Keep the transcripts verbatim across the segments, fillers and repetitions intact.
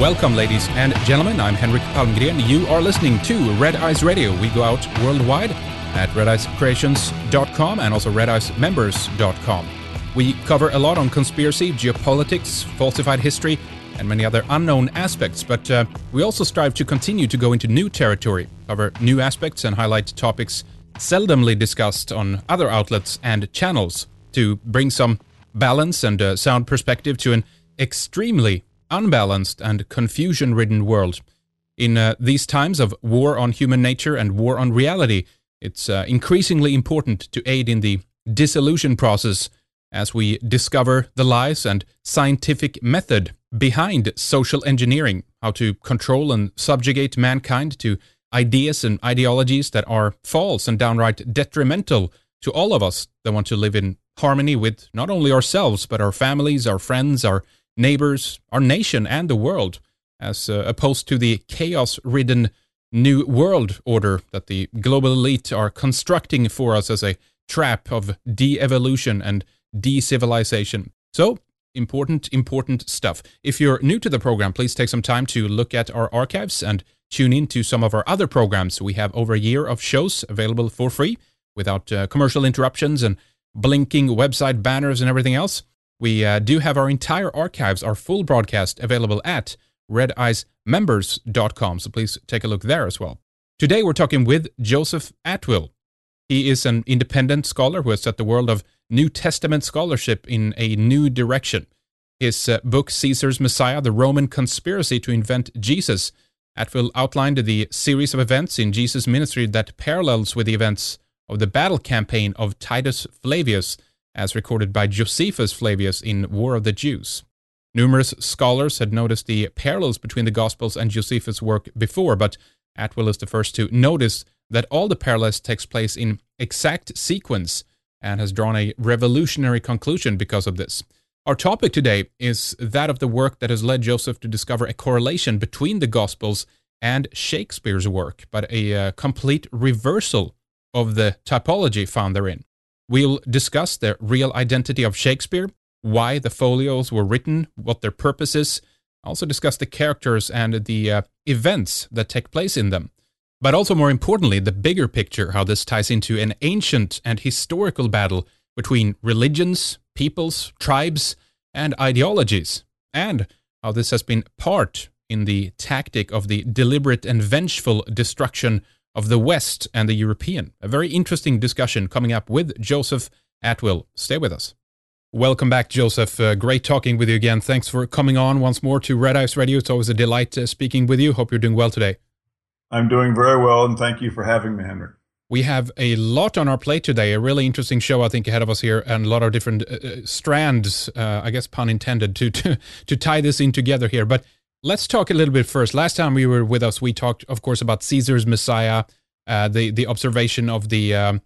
Welcome, ladies and gentlemen. I'm Henrik Palmgren. You are listening to Red Eyes Radio. We go out worldwide at red eyes creations dot com and also red eyes members dot com. We cover a lot on conspiracy, geopolitics, falsified history, and many other unknown aspects, but uh, we also strive to continue to go into new territory, cover new aspects, and highlight topics seldomly discussed on other outlets and channels to bring some balance and uh, sound perspective to an extremely unbalanced and confusion-ridden world. In uh, these times of war on human nature and war on reality, it's uh, increasingly important to aid in the dissolution process as we discover the lies and scientific method behind social engineering, how to control and subjugate mankind to ideas and ideologies that are false and downright detrimental to all of us that want to live in harmony with not only ourselves, but our families, our friends, our neighbors, our nation, and the world, as uh, opposed to the chaos-ridden new world order that the global elite are constructing for us as a trap of de-evolution and de-civilization. So, important, important stuff. If you're new to the program, please take some time to look at our archives and tune in to some of our other programs. We have over a year of shows available for free without uh, commercial interruptions and blinking website banners and everything else. We uh, do have our entire archives, our full broadcast, available at red eyes members dot com, so please take a look there as well. Today we're talking with Joseph Atwill. He is an independent scholar who has set the world of New Testament scholarship in a new direction. His uh, book, Caesar's Messiah, The Roman Conspiracy to Invent Jesus, Atwill outlined the series of events in Jesus' ministry that parallels with the events of the battle campaign of Titus Flavius, as recorded by Josephus Flavius in War of the Jews. Numerous scholars had noticed the parallels between the Gospels and Josephus' work before, but Atwill is the first to notice that all the parallels takes place in exact sequence and has drawn a revolutionary conclusion because of this. Our topic today is that of the work that has led Joseph to discover a correlation between the Gospels and Shakespeare's work, but a uh, complete reversal of the typology found therein. We'll discuss the real identity of Shakespeare, why the folios were written, what their purpose is, also discuss the characters and the uh, events that take place in them. But also, more importantly, the bigger picture, how this ties into an ancient and historical battle between religions, peoples, tribes, and ideologies, and how this has been part in the tactic of the deliberate and vengeful destruction of the West and the European. A very interesting discussion coming up with Joseph Atwill. Stay with us. Welcome back, Joseph. Uh, great talking with you again. Thanks for coming on once more to Red Eyes Radio. It's always a delight uh, speaking with you. Hope you're doing well today. I'm doing very well, and thank you for having me, Henrik. We have a lot on our plate today, a really interesting show, I think, ahead of us here, and a lot of different uh, strands, uh, I guess pun intended, to, to, to tie this in together here. But let's talk a little bit first. Last time you were with us, we talked, of course, about Caesar's Messiah, uh, the, the observation of the um,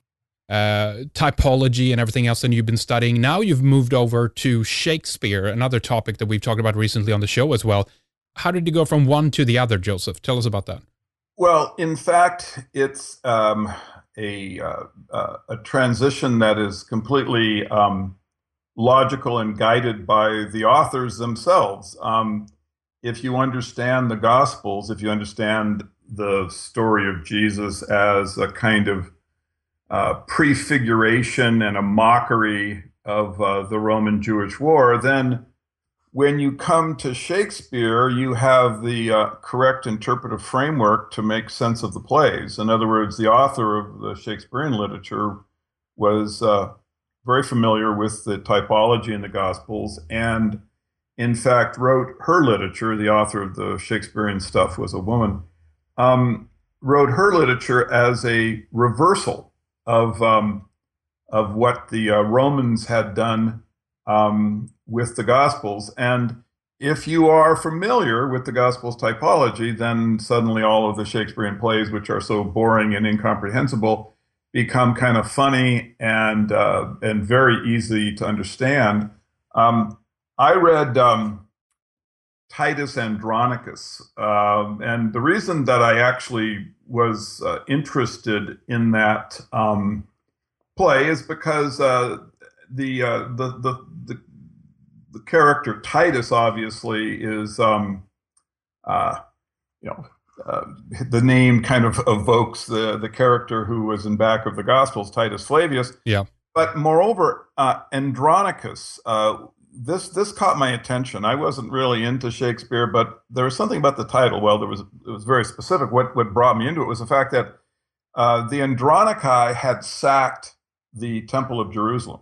uh, typology and everything else that you've been studying. Now you've moved over to Shakespeare, another topic that we've talked about recently on the show as well. How did you go from one to the other, Joseph? Tell us about that. Well, in fact, it's um, a uh, uh, a transition that is completely um, logical and guided by the authors themselves. Um, if you understand the Gospels, if you understand the story of Jesus as a kind of uh, prefiguration and a mockery of uh, the Roman Jewish war, then when you come to Shakespeare, you have the uh, correct interpretive framework to make sense of the plays. In other words, the author of the Shakespearean literature was uh, very familiar with the typology in the Gospels, and in fact wrote her literature. The author of the Shakespearean stuff was a woman, um, wrote her literature as a reversal of, um, of what the uh, Romans had done um, with the Gospels. And if you are familiar with the Gospels typology, then suddenly all of the Shakespearean plays, which are so boring and incomprehensible, become kind of funny and uh, and very easy to understand. Um, I read um, Titus Andronicus, um, and the reason that I actually was uh, interested in that um, play is because uh, the, uh, the the the the character Titus obviously is um, uh, you know, uh, the name kind of evokes the the character who was in back of the Gospels, Titus Flavius. Yeah. But moreover, uh, Andronicus, uh, this this caught my attention. I wasn't really into Shakespeare, but there was something about the title. Well, there was it was very specific. What what brought me into it was the fact that uh, the Andronici had sacked the Temple of Jerusalem,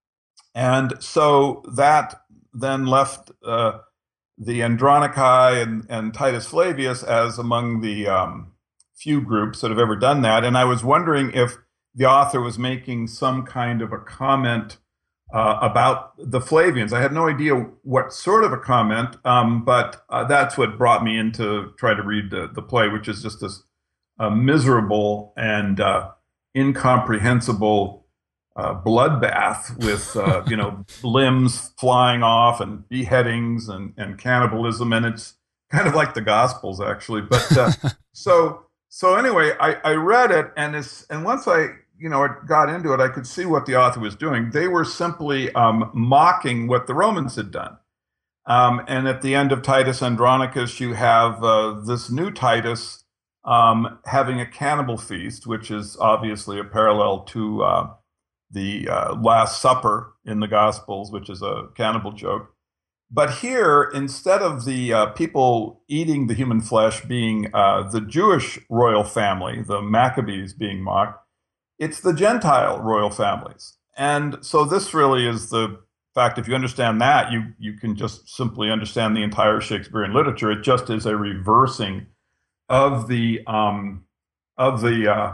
and so that then left uh, the Andronici and, and Titus Flavius as among the um, few groups that have ever done that. And I was wondering if the author was making some kind of a comment uh, about the Flavians. I had no idea what sort of a comment, um, but uh, that's what brought me in to try to read the, the play, which is just this uh, miserable and uh, incomprehensible uh, bloodbath with uh, you know limbs flying off and beheadings and, and cannibalism, and it's kind of like the Gospels actually. But uh, so so anyway, I, I read it, and it's and once I you know got into it, I could see what the author was doing. They were simply um, mocking what the Romans had done. Um, and at the end of Titus Andronicus, you have uh, this new Titus um, having a cannibal feast, which is obviously a parallel to uh, the uh, Last Supper in the Gospels, which is a cannibal joke. But here, instead of the uh, people eating the human flesh being uh, the Jewish royal family, the Maccabees being mocked, it's the Gentile royal families. And so this really is the fact, if you understand that, you you can just simply understand the entire Shakespearean literature. It just is a reversing of the um, of the uh,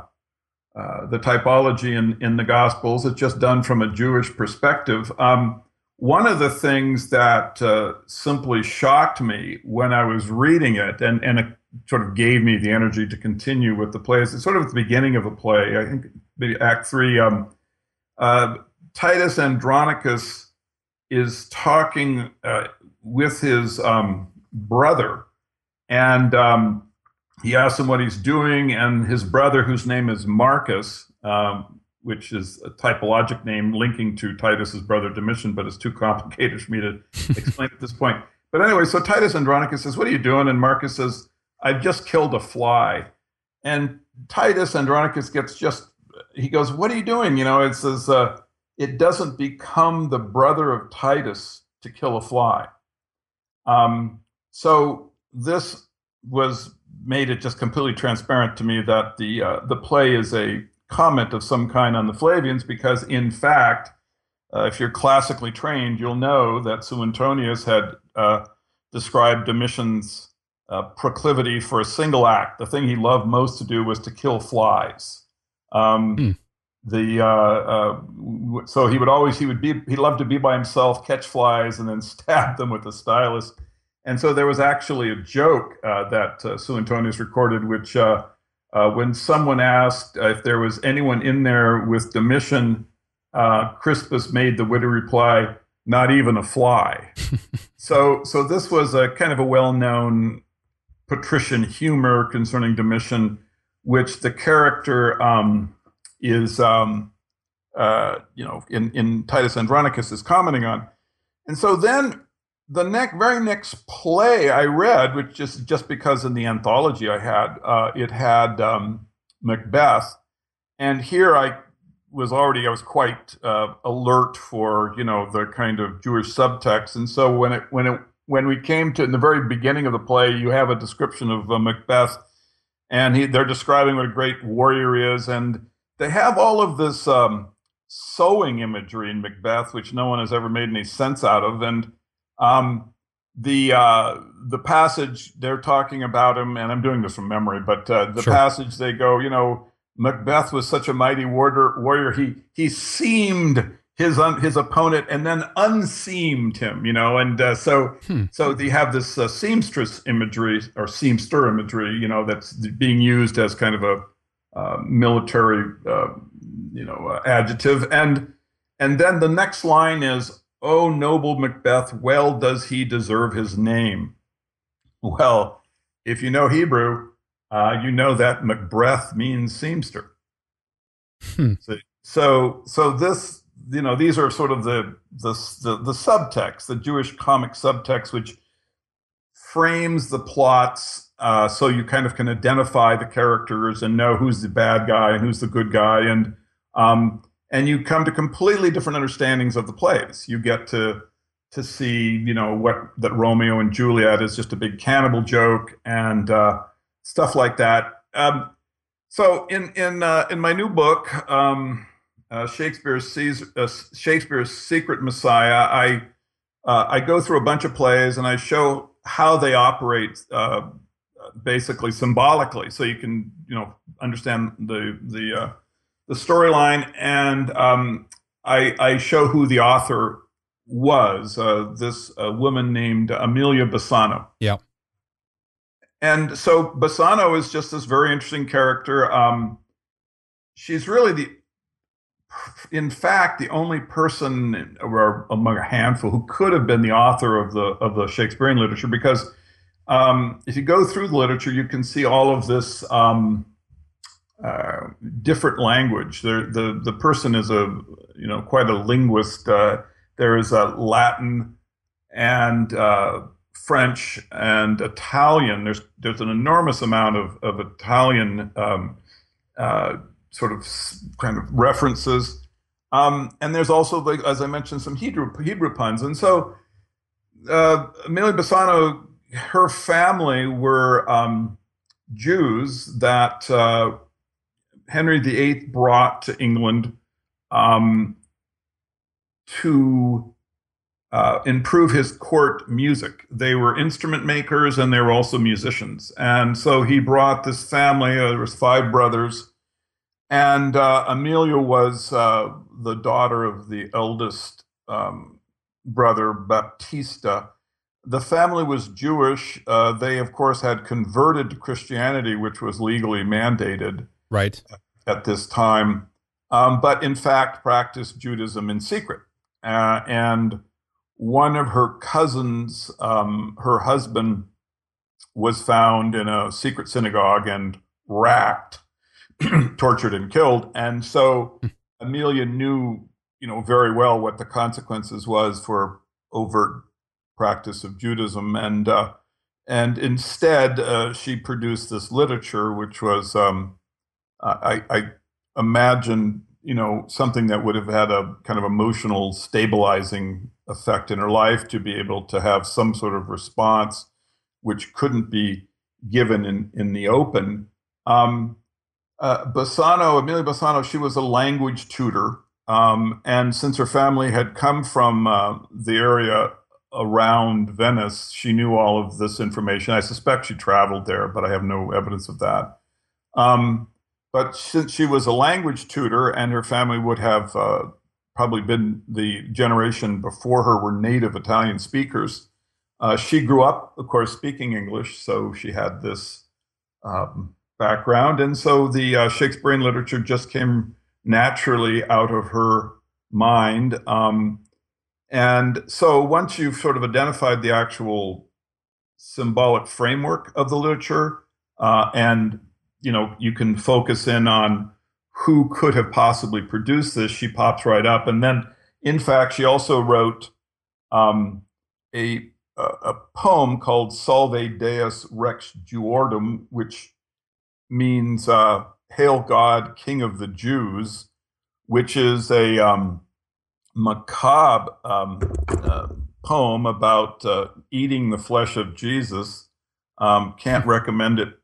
uh, the typology in in the Gospels. It's just done from a Jewish perspective. Um, one of the things that uh, simply shocked me when I was reading it, and and it sort of gave me the energy to continue with the play, is it's sort of at the beginning of the play. I think maybe Act Three. Um, uh, Titus Andronicus is talking uh, with his um, brother, and um, he asks him what he's doing, and his brother, whose name is Marcus, um, which is a typologic name linking to Titus's brother Domitian, but it's too complicated for me to explain at this point. But anyway, so Titus Andronicus says, "What are you doing?" And Marcus says, "I've just killed a fly." And Titus Andronicus gets just, he goes, "What are you doing?" You know, it says, uh, it doesn't become the brother of Titus to kill a fly. Um, so this was made it just completely transparent to me that the uh, the play is a comment of some kind on the Flavians, because in fact, uh, if you're classically trained, you'll know that Suetonius had uh, described Domitian's uh, proclivity for a single act. The thing he loved most to do was to kill flies. Um, hmm. The uh, uh, so he would always he would be he loved to be by himself, catch flies, and then stab them with a stylus. And so there was actually a joke uh, that uh, Suetonius recorded, which uh, uh, when someone asked if there was anyone in there with Domitian, uh, Crispus made the witty reply, "Not even a fly." so so this was a kind of a well-known patrician humor concerning Domitian, which the character um, is, um, uh, you know, in, in Titus Andronicus is commenting on. And so then the next, very next play I read, which just, just because in the anthology I had, uh, it had um, Macbeth. And here I was already, I was quite uh, alert for, you know, the kind of Jewish subtext. And so when it, when it, when we came to in the very beginning of the play, you have a description of uh, Macbeth, and he, they're describing what a great warrior he is. And they have all of this um, sewing imagery in Macbeth, which no one has ever made any sense out of. And um, the uh, the passage they're talking about him, and I'm doing this from memory, but uh, the sure. passage they go, you know, Macbeth was such a mighty warrior. warrior he he seamed his un, his opponent and then unseamed him, you know, and uh, so hmm. so they have this uh, seamstress imagery or seamster imagery, you know, that's being used as kind of a Uh, military, uh, you know, uh, adjective, and and then the next line is, "Oh, noble Macbeth, well does he deserve his name." Well, if you know Hebrew, uh, you know that Macbeth means seamster. Hmm. So, so, so this, you know, these are sort of the the the, the subtext, the Jewish comic subtext, which frames the plots uh, so you kind of can identify the characters and know who's the bad guy and who's the good guy, and um, and you come to completely different understandings of the plays. You get to to see, you know, what that Romeo and Juliet is just a big cannibal joke and uh, stuff like that. Um, so in in uh, in my new book, um, uh, Shakespeare's Caesar, uh, Shakespeare's Secret Messiah, I uh, I go through a bunch of plays and I show how they operate, uh, basically symbolically, so you can, you know, understand the the uh, the storyline, and um, I, I show who the author was, uh, this uh, woman named Amelia Bassano. Yeah. And so Bassano is just this very interesting character. Um, she's really the, in fact, the only person, or among a handful, who could have been the author of the of the Shakespearean literature, because um, if you go through the literature, you can see all of this um, uh, different language. The, the the person is a, you know, quite a linguist. Uh, there is a Latin and uh, French and Italian. There's there's an enormous amount of of Italian um, uh, sort of kind of references, um, and there's also, like, as I mentioned, some Hebrew Hebrew puns. And so uh, Amelia Bassano, her family were um, Jews that uh, Henry the Eighth brought to England um, to uh, improve his court music. They were instrument makers and they were also musicians. And so he brought this family. Uh, there was five brothers, and uh, Amelia was uh, the daughter of the eldest um, brother, Baptista. The family was Jewish. Uh, they, of course, had converted to Christianity, which was legally mandated right at this time, um, but in fact practiced Judaism in secret. Uh, and one of her cousins, um, her husband, was found in a secret synagogue and racked, tortured, and killed. And so Amelia knew, you know, very well what the consequences was for overt practice of Judaism, and uh, and instead uh, she produced this literature, which was, um, I, I imagine, you know, something that would have had a kind of emotional stabilizing effect in her life, to be able to have some sort of response which couldn't be given in in the open. Um, uh, Bassano, Amelia Bassano, she was a language tutor, um, and since her family had come from uh, the area around Venice, she knew all of this information. I suspect she traveled there, but I have no evidence of that. Um, but since she was a language tutor, and her family would have uh, probably been, the generation before her were native Italian speakers, uh, she grew up, of course, speaking English, so she had this um, background. And so the uh, Shakespearean literature just came naturally out of her mind. Um, And so once you've sort of identified the actual symbolic framework of the literature, uh, and, you know, you can focus in on who could have possibly produced this, she pops right up. And then, in fact, she also wrote um, a, a a poem called Salve Deus Rex Juordum, which means uh, Hail God, King of the Jews, which is a um, macabre um, uh, poem about uh, eating the flesh of Jesus. Um, can't recommend it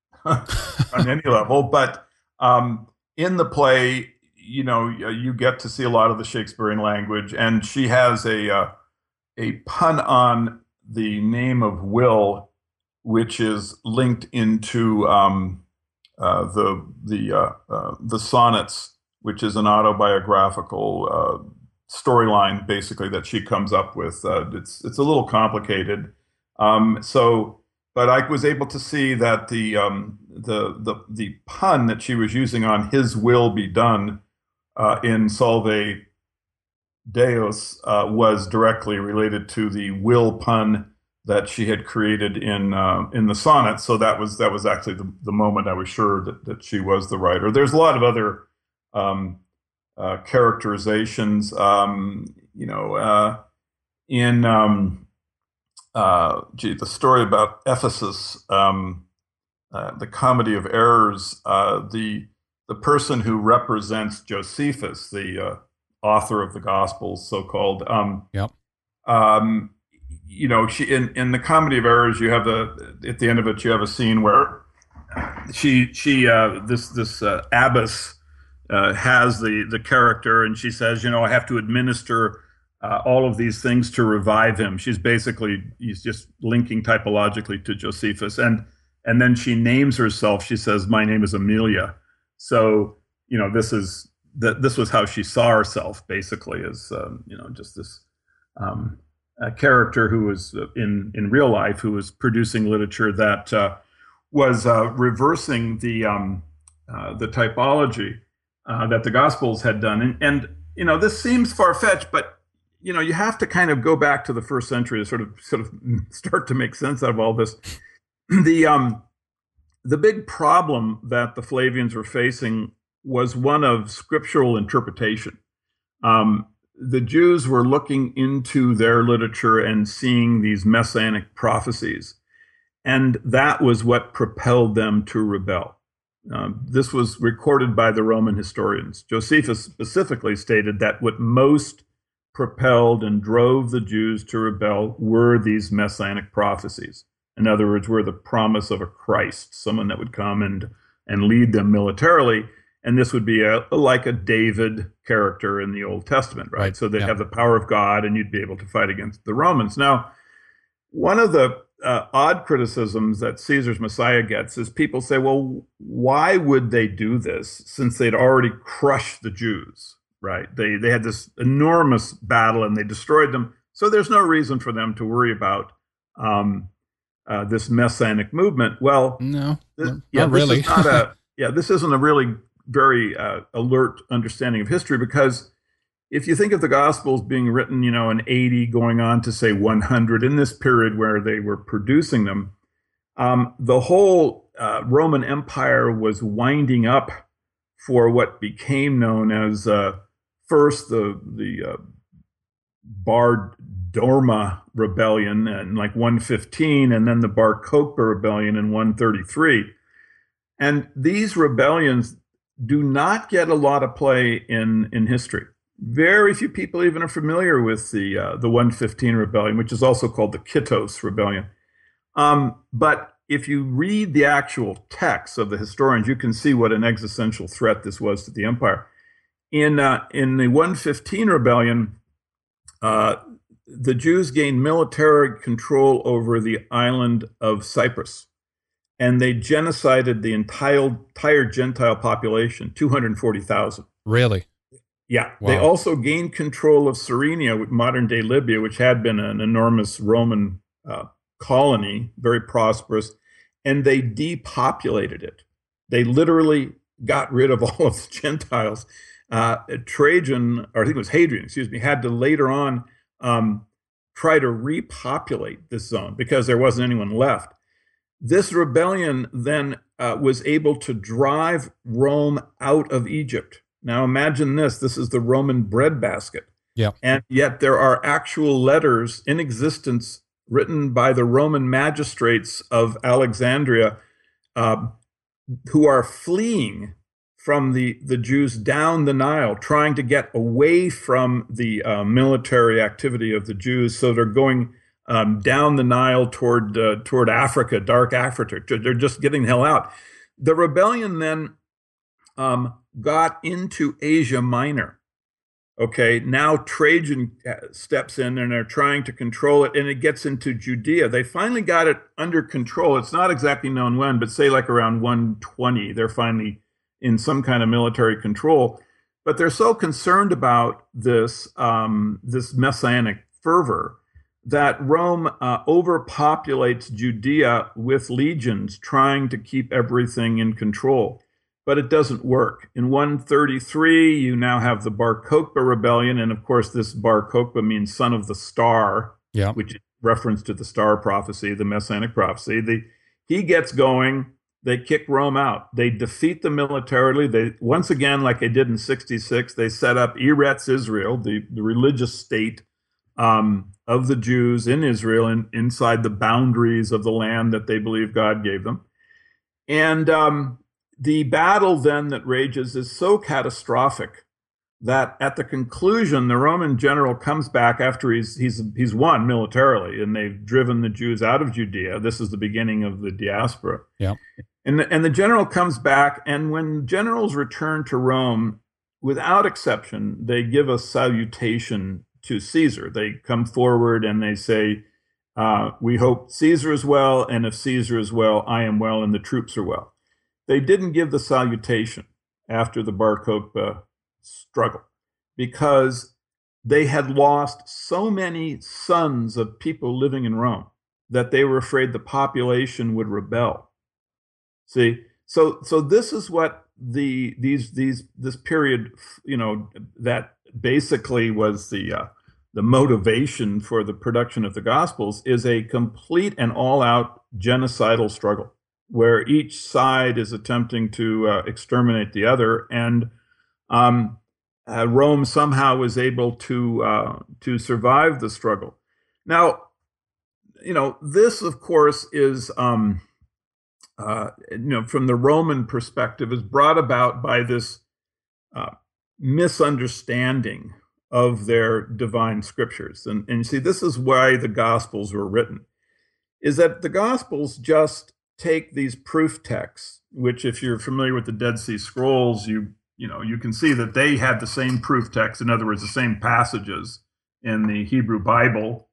on any level, but um, in the play, you know, you get to see a lot of the Shakespearean language, and she has a uh, a pun on the name of Will, which is linked into um, uh, the the uh, uh, the sonnets, which is an autobiographical uh, storyline, basically, that she comes up with. Uh, it's it's a little complicated. Um, so, but I was able to see that the um, the the the pun that she was using on "His will be done" uh, in Salve Deus uh, was directly related to the will pun that she had created in uh, in the sonnet. So that was that was actually the, the moment I was sure that that she was the writer. There's a lot of other um, Uh, characterizations, um, you know, uh, in um, uh, gee, the story about Ephesus, um, uh, the Comedy of Errors, uh, the the person who represents Josephus, the uh, author of the Gospels, so-called. Um, Yep. um, you know, she in in the Comedy of Errors, you have the at the end of it, you have a scene where she she uh, this this uh, abbess uh, has the the character, and she says, you know, I have to administer uh, all of these things to revive him. She's basically he's just linking typologically to Josephus, and and then she names herself. She says, my name is Amelia. So you know, this is that this was how she saw herself, basically, as um, you know, just this. Um, a character who was in in real life who was producing literature that uh, was uh, reversing the um, uh, the typology uh, that the Gospels had done, and and you know this seems far fetched, but you know you have to kind of go back to the first century to sort of sort of start to make sense out of all this. The um the big problem that the Flavians were facing was one of scriptural interpretation. Um, the Jews were looking into their literature and seeing these messianic prophecies, and that was what propelled them to rebel. Um, this was recorded by the Roman historians. Josephus specifically stated that what most propelled and drove the Jews to rebel were these messianic prophecies. In other words, were the promise of a Christ, someone that would come and, and lead them militarily. And this would be a, like a David character in the Old Testament, right? Right. So they'd Yeah. have the power of God, and you'd be able to fight against the Romans. Now, one of the uh, odd criticisms that Caesar's Messiah gets is people say, well, why would they do this since they'd already crushed the Jews, right? They, they had this enormous battle and they destroyed them. So there's no reason for them to worry about um, uh, this messianic movement. Well, No, this, not yeah, really. this is not a, yeah, this isn't a really very uh, alert understanding of history, because if you think of the Gospels being written, you know, in eighty going on to say one hundred in this period where they were producing them, um, the whole uh, Roman Empire was winding up for what became known as uh, first the the uh, Bar Dorma rebellion in like one fifteen, and then the Bar Kokhba rebellion in one thirty-three. And these rebellions do not get a lot of play in, in history. Very few people even are familiar with the uh, the one fifteen rebellion, which is also called the Kittos rebellion. Um, but if you read the actual texts of the historians, you can see what an existential threat this was to the empire. In uh, in the one fifteen rebellion, uh, the Jews gained military control over the island of Cyprus, and they genocided the entire, entire Gentile population, two hundred forty thousand. Really? Yeah. Wow. They also gained control of Cyrenia, modern-day Libya, which had been an enormous Roman uh, colony, very prosperous, and they depopulated it. They literally got rid of all of the Gentiles. Uh, Trajan, or I think it was Hadrian, excuse me, had to later on um, try to repopulate this zone because there wasn't anyone left. This rebellion then uh, was able to drive Rome out of Egypt. Now imagine this, this is the Roman breadbasket. Yeah. And yet there are actual letters in existence written by the Roman magistrates of Alexandria uh, who are fleeing from the, the Jews down the Nile, trying to get away from the uh, military activity of the Jews. So they're going Um, down the Nile toward uh, toward Africa, dark Africa. They're just getting the hell out. The rebellion then um, got into Asia Minor. Okay, now Trajan steps in and they're trying to control it, and it gets into Judea. They finally got it under control. It's not exactly known when, but say like around one twenty, they're finally in some kind of military control. But they're so concerned about this um, this messianic fervor that Rome uh, overpopulates Judea with legions trying to keep everything in control. But it doesn't work. In one thirty-three, you now have the Bar Kokhba rebellion. And of course, this Bar Kokhba means son of the star, Yeah. which is reference to the star prophecy, the messianic prophecy. The, he gets going. They kick Rome out. They defeat them militarily. They, once again, like they did in sixty-six, they set up Eretz Israel, the, the religious state um, of the Jews in Israel and inside the boundaries of the land that they believe God gave them. And um, the battle then that rages is so catastrophic that at the conclusion, the Roman general comes back after he's he's he's won militarily, and they've driven the Jews out of Judea. This is the beginning of the diaspora. Yeah. And the, and the general comes back, and when generals return to Rome, without exception, they give a salutation to Caesar. They come forward and they say, uh, "We hope Caesar is well, and if Caesar is well, I am well, and the troops are well." They didn't give the salutation after the Bar Kokhba struggle because they had lost so many sons of people living in Rome that they were afraid the population would rebel. See, so so this is what the these these this period, you know, that basically was the uh, the motivation for the production of the Gospels is a complete and all-out genocidal struggle where each side is attempting to uh, exterminate the other, and um, uh, Rome somehow was able to uh, to survive the struggle. Now, you know, this, of course, is um, uh, you know, from the Roman perspective, is brought about by this uh, misunderstanding of their divine scriptures, and and you see, this is why the Gospels were written, is that the Gospels just take these proof texts, which, if you're familiar with the Dead Sea Scrolls, you you know you can see that they had the same proof text. In other words, the same passages in the Hebrew Bible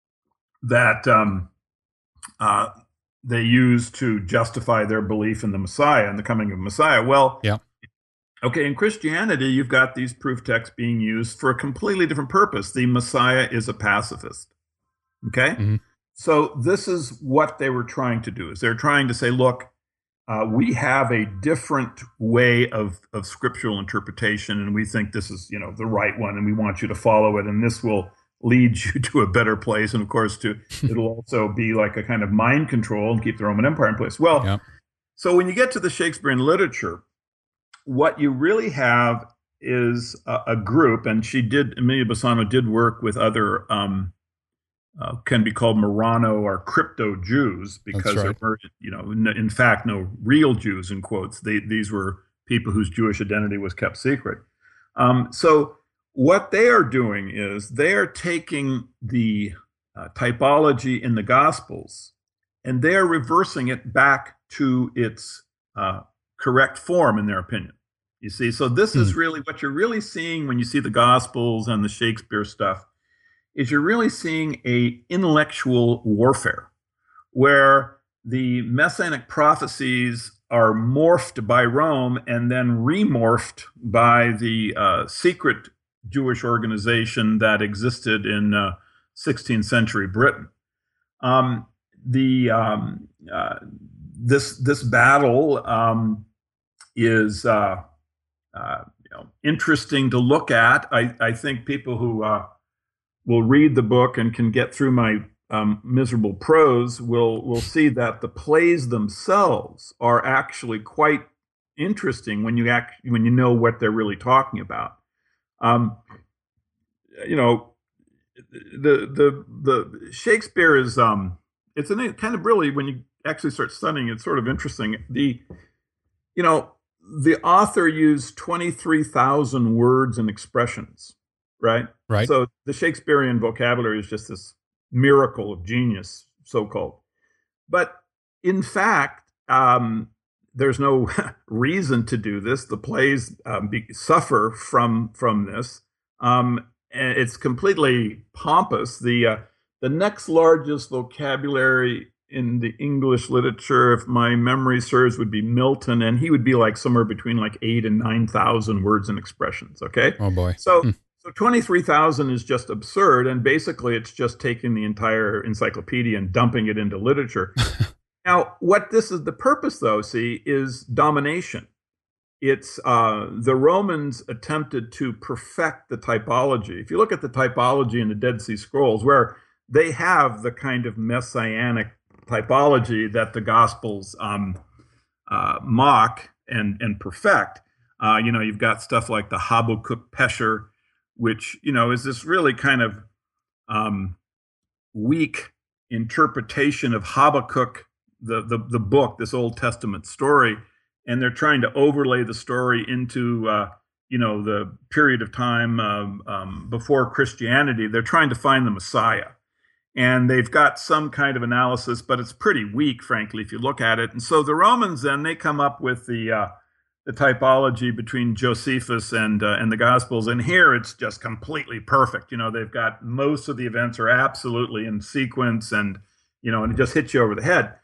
that um, uh, they used to justify their belief in the Messiah and the coming of Messiah. Well, yeah. Okay, in Christianity, you've got these proof texts being used for a completely different purpose. The Messiah is a pacifist. Okay. Mm-hmm. So this is what they were trying to do, is they're trying to say, look, uh, we have a different way of, of scriptural interpretation, and we think this is, you know, the right one, and we want you to follow it, and this will lead you to a better place. And of course, to it'll also be like a kind of mind control and keep the Roman Empire in place. Well, yeah. So when you get to the Shakespearean literature, what you really have is a, a group, and she did, Emilia Bassano did work with other um, Uh, can be called Marrano or crypto Jews, because right. there were, you know, in, in fact, no real Jews in quotes. They, these were people whose Jewish identity was kept secret. Um, so what they are doing is they are taking the uh, typology in the Gospels and they are reversing it back to its uh, correct form, in their opinion. You see, so this mm. is really what you're really seeing when you see the Gospels and the Shakespeare stuff. Is you're really seeing a intellectual warfare where the messianic prophecies are morphed by Rome and then remorphed by the uh, secret Jewish organization that existed in uh, sixteenth century Britain. Um, the um, uh, this this battle um, is uh, uh, you know, interesting to look at. I, I think people who uh, will read the book and can get through my um, miserable prose will will see that the plays themselves are actually quite interesting when you act when you know what they're really talking about. Um, you know, the the the Shakespeare is um, it's an kind of really, when you actually start studying, it's sort of interesting. The you know the author used twenty-three thousand words and expressions. Right. Right. So the Shakespearean vocabulary is just this miracle of genius, so-called. But in fact, um, there's no reason to do this. The plays um, be, suffer from from this. Um, and it's completely pompous. The uh, the next largest vocabulary in the English literature, if my memory serves, would be Milton, and he would be like somewhere between like eight and nine thousand words and expressions. Okay. Oh boy. So. Hmm. So twenty-three thousand is just absurd, and basically it's just taking the entire encyclopedia and dumping it into literature. Now, what this is, the purpose, though, see, is domination. It's uh, the Romans attempted to perfect the typology. If you look at the typology in the Dead Sea Scrolls, where they have the kind of messianic typology that the Gospels um, uh, mock and, and perfect, uh, you know, you've got stuff like the Habakkuk Pesher, which, you know, is this really kind of um, weak interpretation of Habakkuk, the, the the book, this Old Testament story, and they're trying to overlay the story into uh, you know the period of time um, um, before Christianity. They're trying to find the Messiah, and they've got some kind of analysis, but it's pretty weak, frankly, if you look at it. And so the Romans then they come up with the uh, the typology between Josephus and uh, and the Gospels, and here it's just completely perfect. You know, they've got most of the events are absolutely in sequence, and you know, and it just hits you over the head.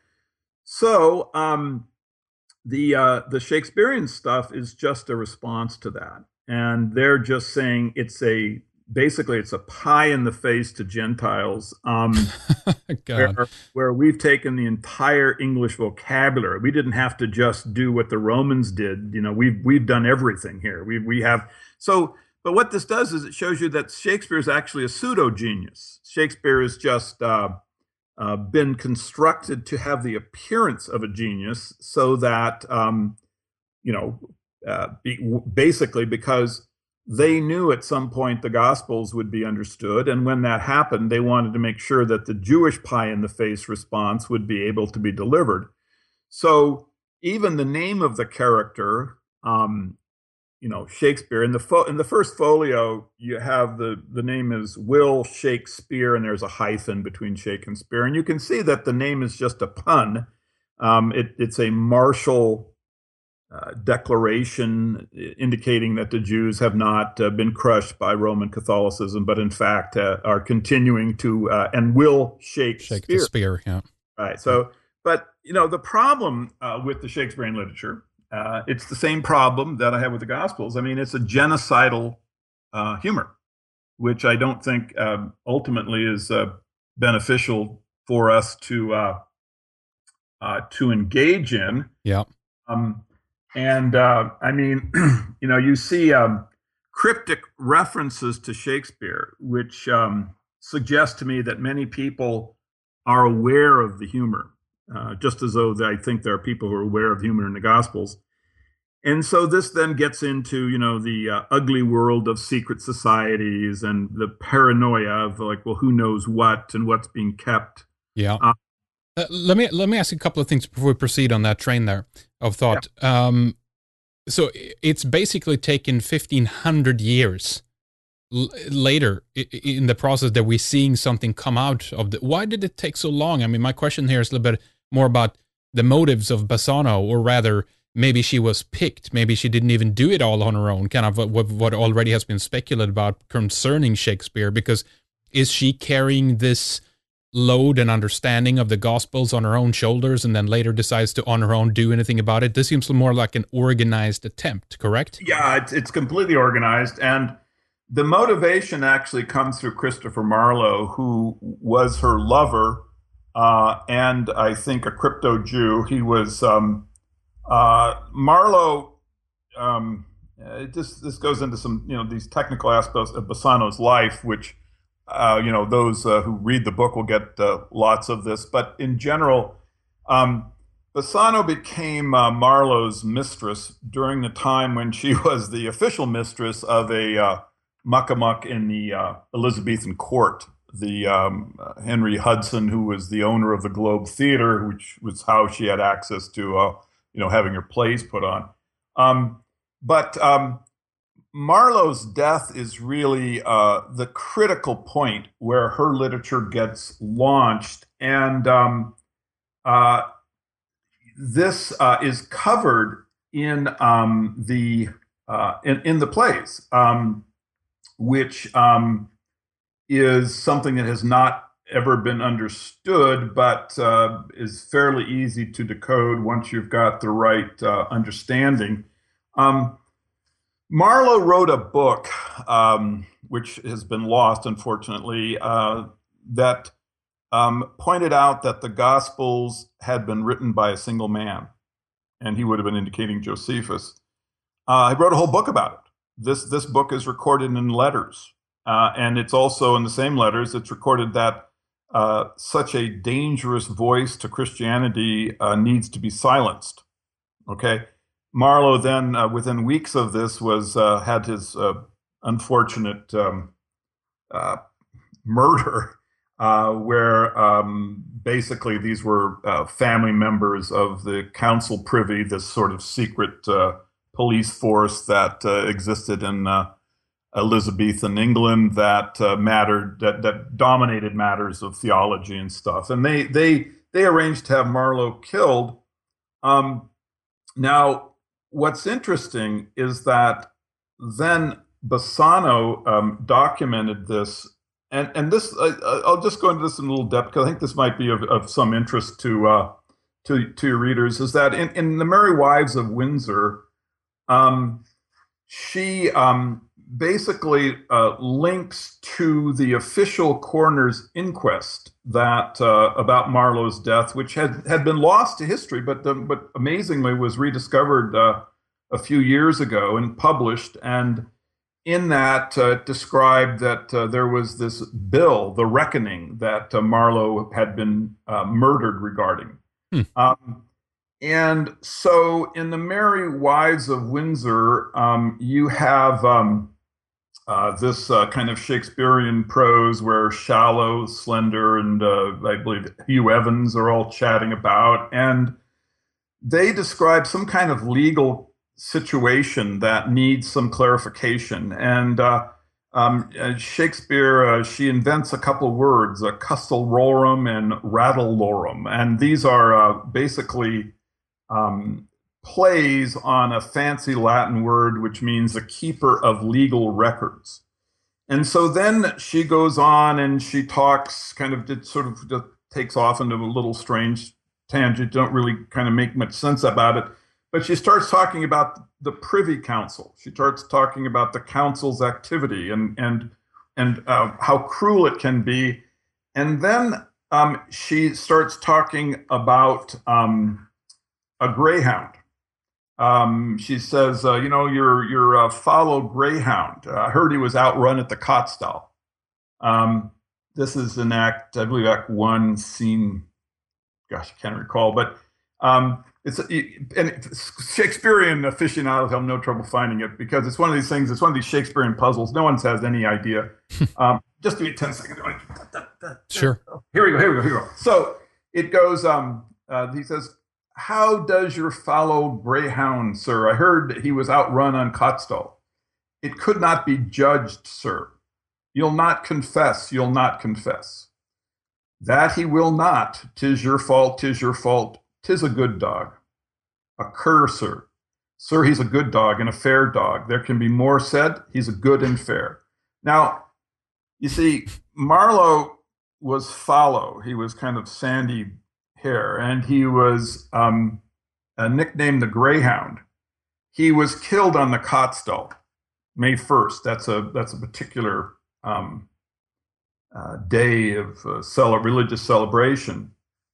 So um, the uh, the Shakespearean stuff is just a response to that, and they're just saying it's a basically it's a pie in the face to Gentiles. Um, where, where we've taken the entire English vocabulary. We didn't have to just do what the Romans did. You know, we've we've done everything here. We we have so. But what this does is it shows you that Shakespeare is actually a pseudo genius. Shakespeare has just uh, uh, been constructed to have the appearance of a genius, so that um, you know, uh, be, basically because they knew at some point the Gospels would be understood. And when that happened, they wanted to make sure that the Jewish pie in the face response would be able to be delivered. So even the name of the character, um, you know, Shakespeare, in the fo- in the first folio, you have the, the name is Will Shakespeare, and there's a hyphen between Shake and Speare. And you can see that the name is just a pun. Um, it, it's a martial Uh, declaration indicating that the Jews have not uh, been crushed by Roman Catholicism, but in fact uh, are continuing to uh, and will shake, shake spear. the spear. Yeah. Right. So, but you know, the problem uh, with the Shakespearean literature, uh, it's the same problem that I have with the Gospels. I mean, it's a genocidal uh, humor, which I don't think um, ultimately is uh, beneficial for us to uh, uh, to engage in. Yeah. Um, And uh, I mean, you know, you see um, cryptic references to Shakespeare, which um, suggest to me that many people are aware of the humor, uh, just as though I think there are people who are aware of humor in the Gospels. And so this then gets into, you know, the uh, ugly world of secret societies and the paranoia of like, well, who knows what and what's being kept. Yeah. Uh, Uh, let me let me ask you a couple of things before we proceed on that train there of thought. Yeah. Um, so it's basically taken fifteen hundred years l- later in the process that we're seeing something come out of the. Why did it take so long? I mean, my question here is a little bit more about the motives of Bassano, or rather, maybe she was picked. Maybe she didn't even do it all on her own. Kind of what what already has been speculated about concerning Shakespeare, because is she carrying this load and understanding of the Gospels on her own shoulders, and then later decides to on her own do anything about it? This seems more like an organized attempt, correct? Yeah, it's, it's completely organized. And the motivation actually comes through Christopher Marlowe, who was her lover, uh, and I think a crypto Jew. He was, um, uh, Marlowe, um, it just, this goes into some, you know, these technical aspects of Bassano's life, which Uh, you know, those uh, who read the book will get uh, lots of this. But in general, um, Bassano became uh, Marlowe's mistress during the time when she was the official mistress of a uh, muckamuck in the uh, Elizabethan court. The um, Henry Hudson, who was the owner of the Globe Theater, which was how she had access to, uh, you know, having her plays put on. Um, but um, Marlowe's death is really uh, the critical point where her literature gets launched. And um, uh, this uh, is covered in um, the uh, in, in the plays, um, which um, is something that has not ever been understood, but uh, is fairly easy to decode once you've got the right uh, understanding. Um, Marlowe wrote a book, um, which has been lost, unfortunately, uh, that um, pointed out that the Gospels had been written by a single man, and he would have been indicating Josephus. Uh, he wrote a whole book about it. This this book is recorded in letters, uh, and it's also in the same letters. It's recorded that uh, such a dangerous voice to Christianity uh, needs to be silenced. Okay. Marlowe then, uh, within weeks of this, was uh, had his uh, unfortunate um, uh, murder, uh, where um, basically these were uh, family members of the council privy, this sort of secret uh, police force that uh, existed in uh, Elizabethan England that uh, mattered, that, that dominated matters of theology and stuff. And they they they arranged to have Marlowe killed. Um, now, what's interesting is that then Bassano um, documented this, and and this I, I'll just go into this in a little depth because I think this might be of, of some interest to uh, to to your readers. Is that in, in the Merry Wives of Windsor, um, she um, basically uh, links to the official coroner's inquest that uh, about Marlowe's death, which had, had been lost to history, but the, but amazingly was rediscovered uh, a few years ago and published. And in that, uh, it described that uh, there was this bill, the reckoning, that uh, Marlowe had been uh, murdered regarding. Hmm. Um, and so in the Merry Wives of Windsor, um, you have um, uh, this uh, kind of Shakespearean prose where Shallow, Slender, and uh, I believe Hugh Evans are all chatting about. And they describe some kind of legal situation that needs some clarification. And uh, um, Shakespeare, uh, she invents a couple words, uh, custalorum and ratalorum. And these are uh, basically um, plays on a fancy Latin word, which means a keeper of legal records. And so then she goes on and she talks, kind of it sort of just takes off into a little strange tangent, don't really kind of make much sense about it. But she starts talking about the Privy Council. She starts talking about the council's activity and and and uh, how cruel it can be. And then um, she starts talking about um, a greyhound. Um, she says, uh, you know, your your uh, follow greyhound. Uh, I heard he was outrun at the Cotswold. Um, this is an act, I believe, Act One, scene. Gosh, I can't recall, but um, it's and Shakespearean aficionados have no trouble finding it because it's one of these things. It's one of these Shakespearean puzzles. No one has any idea. um, just give me ten seconds. Sure. Here we go. Here we go. Here we go. So it goes. Um, uh, he says, "How does your fallow greyhound, sir? I heard he was outrun on Cotswold. It could not be judged, sir. You'll not confess. You'll not confess. That he will not. 'Tis your fault. 'Tis your fault. 'Tis a good dog. A cur, sir. Sir, he's a good dog and a fair dog. There can be more said. He's a good and fair." Now, you see, Marlowe was fallow. He was kind of sandy hair, and he was um, uh, nicknamed the Greyhound. He was killed on the Cotswold, May first. That's a that's a particular um, uh, day of uh, cel- religious celebration.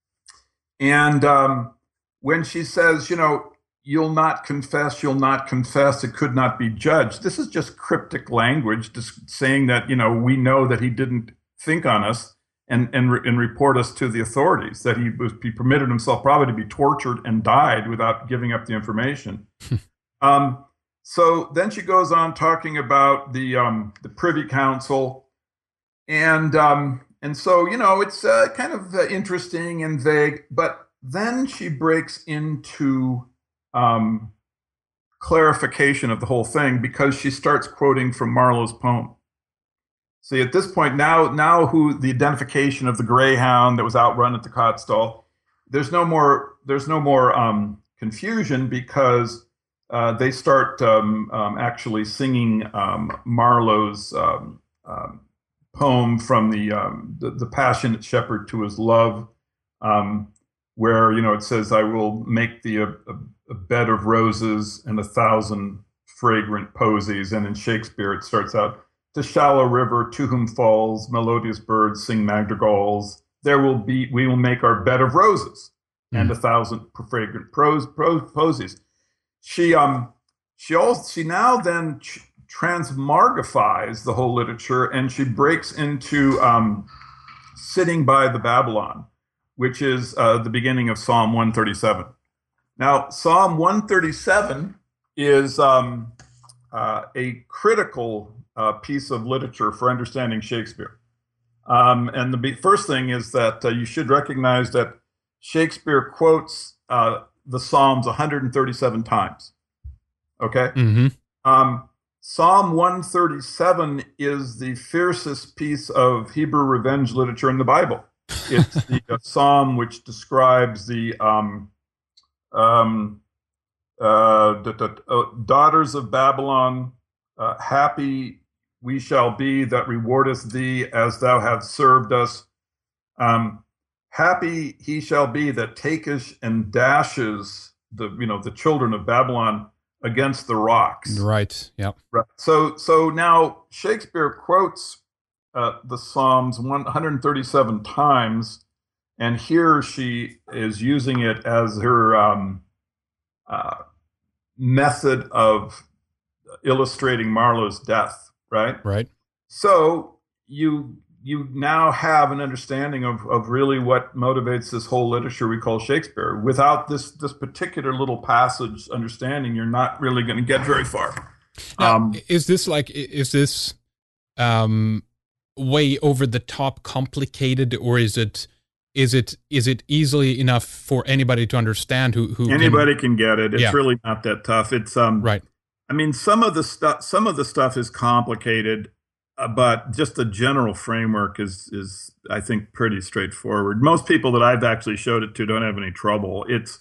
And um, when she says, you know, you'll not confess, you'll not confess, it could not be judged. This is just cryptic language, just saying that, you know, we know that he didn't think on us and and, re- and report us to the authorities, that he was he permitted himself probably to be tortured and died without giving up the information. um, so then she goes on talking about the um, the Privy Council, and um, and so, you know, it's uh, kind of uh, interesting and vague, but then she breaks into um, clarification of the whole thing because she starts quoting from Marlowe's poem. See, at this point, now, now who the identification of the greyhound that was outrun at the Cotswold, there's no more, there's no more um, confusion because uh, they start um, um, actually singing um, Marlowe's um, um, poem from the, um, the the passionate shepherd to his love, um, where, you know, it says, "I will make thee a, a, a bed of roses and a thousand fragrant posies." And in Shakespeare, it starts out, "To shallow river, to whom falls melodious birds sing madrigals. There will be, we will make our bed of roses and mm. a thousand fragrant pros, pros, posies." She um she also she now then ch- transmargifies the whole literature, and she breaks into um, "Sitting by the Babylon," which is uh, the beginning of Psalm one thirty-seven. Now, Psalm one thirty-seven is um, uh, a critical uh, piece of literature for understanding Shakespeare. Um, and the first thing is that uh, you should recognize that Shakespeare quotes uh, the Psalms one hundred thirty-seven times. Okay? Hmm. Um, Psalm one thirty-seven is the fiercest piece of Hebrew revenge literature in the Bible. It's the uh, psalm which describes the um, um, uh, the, the uh, daughters of Babylon, uh, happy we shall be that rewardeth thee as thou hast served us. Um, happy he shall be that taketh and dashes the you know the children of Babylon against the rocks. Right. Yeah. Right. So so now Shakespeare quotes uh, the Psalms one hundred thirty-seven times, and here she is using it as her um, uh, method of illustrating Marlowe's death. Right. Right. So you you now have an understanding of of really what motivates this whole literature we call Shakespeare. Without this this particular little passage understanding, you're not really going to get very far. Now, Um, is this like is this um, way over the top complicated, or is it is it is it easily enough for anybody to understand who who anybody can, can get it. It's Yeah. really not that tough. It's um, right? I mean, some of the stuff some of the stuff is complicated, uh, but just the general framework is is I think pretty straightforward. Most people that I've actually showed it to don't have any trouble. It's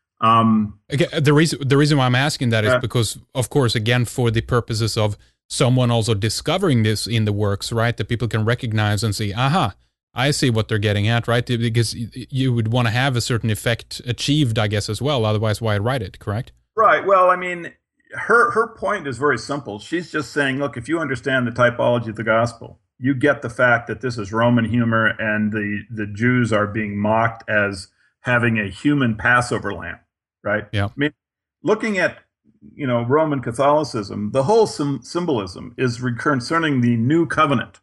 um, Okay, the reason the reason why I'm asking that is Yeah. because, of course, again, for the purposes of someone also discovering this in the works, right? That people can recognize and see, aha, I see what they're getting at, right? Because y- you would want to have a certain effect achieved, I guess, as well. Otherwise, why write it? Correct? right. Well, I mean, her her point is very simple. She's just saying, look, if you understand the typology of the gospel, you get the fact that this is Roman humor, and the the Jews are being mocked as having a human Passover lamb, right? Yeah. I mean, looking at you know Roman Catholicism, the whole sim- symbolism is re- concerning the new covenant,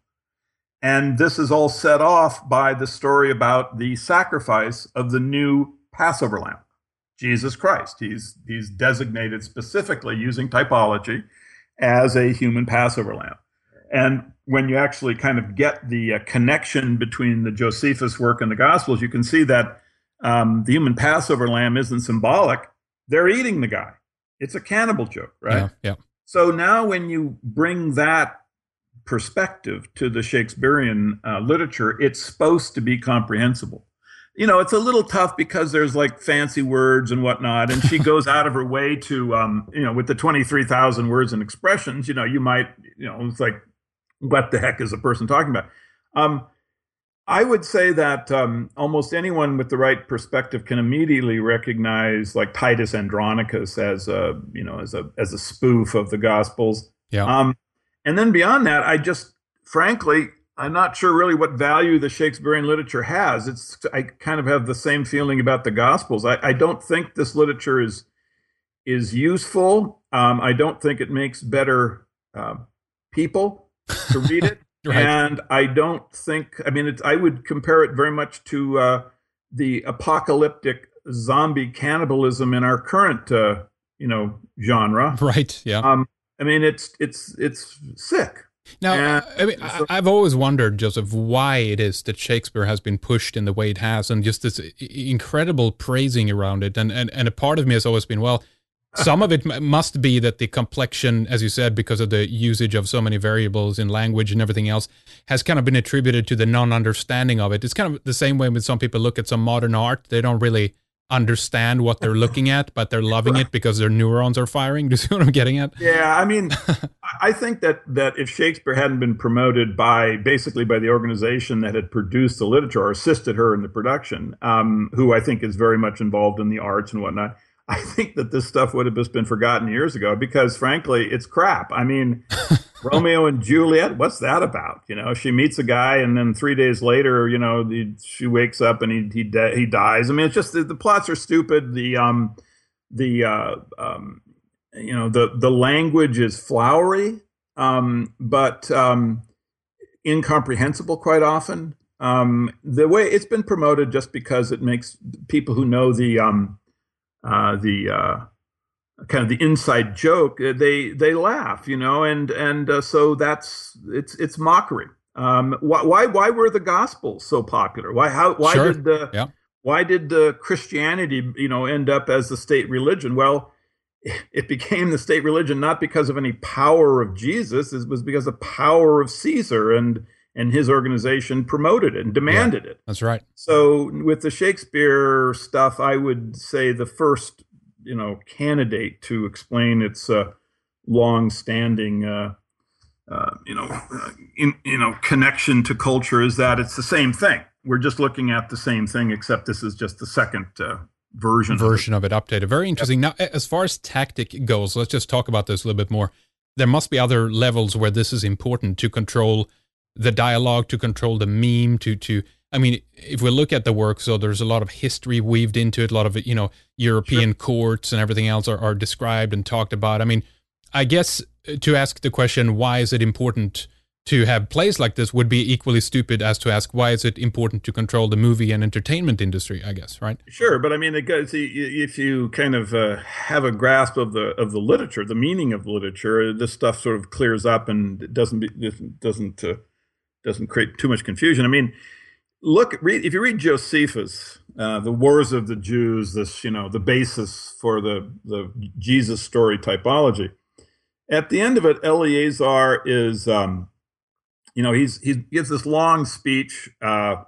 and this is all set off by the story about the sacrifice of the new Passover lamb, Jesus Christ. He's he's designated specifically using typology as a human Passover lamb. And when you actually kind of get the uh, connection between the Josephus work and the Gospels, you can see that um, the human Passover lamb isn't symbolic. They're eating the guy. It's a cannibal joke, right? Yeah. Yeah. So now when you bring that perspective to the Shakespearean uh, literature, it's supposed to be comprehensible. You know, it's a little tough because there's like fancy words and whatnot, and she goes out of her way to, um, you know, with the twenty-three thousand words and expressions, you know, you might, you know, it's like, what the heck is a person talking about? Um, I would say that um, almost anyone with the right perspective can immediately recognize like Titus Andronicus as a, you know, as a as a spoof of the Gospels. Yeah. Um, and then beyond that, I just, frankly, I'm not sure really what value the Shakespearean literature has. It's I kind of have the same feeling about the Gospels. I, I don't think this literature is is useful. Um, I don't think it makes better uh, people to read it. Right. And I don't think, I mean, it's, I would compare it very much to uh, the apocalyptic zombie cannibalism in our current, uh, you know, genre. Right. Yeah. Um, I mean, it's it's it's sick. Now, And I mean, so- I, I've always wondered, Joseph, why it is that Shakespeare has been pushed in the way it has, and just this i- incredible praising around it. And, and and a part of me has always been, well, some of it m- must be that the complexion, as you said, because of the usage of so many variables in language and everything else, has kind of been attributed to the non-understanding of it. It's kind of the same way when some people look at some modern art, they don't really understand what they're looking at, but they're loving it because their neurons are firing. Do you see what I'm getting at? Yeah, I mean, I think that that if Shakespeare hadn't been promoted by basically by the organization that had produced the literature or assisted her in the production, um, who I think is very much involved in the arts and whatnot, I think that this stuff would have just been forgotten years ago because, frankly, it's crap. I mean, Romeo and Juliet, what's that about? You know, she meets a guy and then three days later, you know, the, she wakes up and he he he dies. I mean, it's just the, the plots are stupid. The um the uh, um you know the the language is flowery, um, but um, incomprehensible quite often. Um, the way it's been promoted just because it makes people who know the um, uh, the uh, kind of the inside joke, they they laugh, you know, and and uh, so that's it's it's mockery. Um, why, why, why were the Gospels so popular? Why, how, why Sure. did the, Yeah. why did the Christianity, you know, end up as the state religion? Well, it became the state religion not because of any power of Jesus, it was because of power of Caesar, and and his organization promoted it and Yeah. demanded it. That's right. So with the Shakespeare stuff, I would say the first, you know, candidate to explain its uh, long-standing, uh, uh, you know, uh, in, you know, connection to culture is that it's the same thing. We're just looking at the same thing, except this is just the second uh, version version of it. of it updated. Very interesting. Yep. Now, as far as tactic goes, let's just talk about this a little bit more. There must be other levels where this is important to control the dialogue, to control the meme, to, to, I mean, if we look at the work, so there's a lot of history weaved into it, a lot of it, you know, European sure. courts and everything else are, are described and talked about. I mean, I guess to ask the question, why is it important to have plays like this would be equally stupid as to ask, why is it important to control the movie and entertainment industry, I guess, right? Sure, but I mean, it goes, if you kind of uh, have a grasp of the of the literature, the meaning of literature, this stuff sort of clears up and doesn't be, doesn't uh, doesn't create too much confusion. I mean, look, read, if you read Josephus, uh, the Wars of the Jews, this, you know, the basis for the the Jesus story typology. At the end of it, Eleazar is. Um, You know, he's he gives this long speech, uh,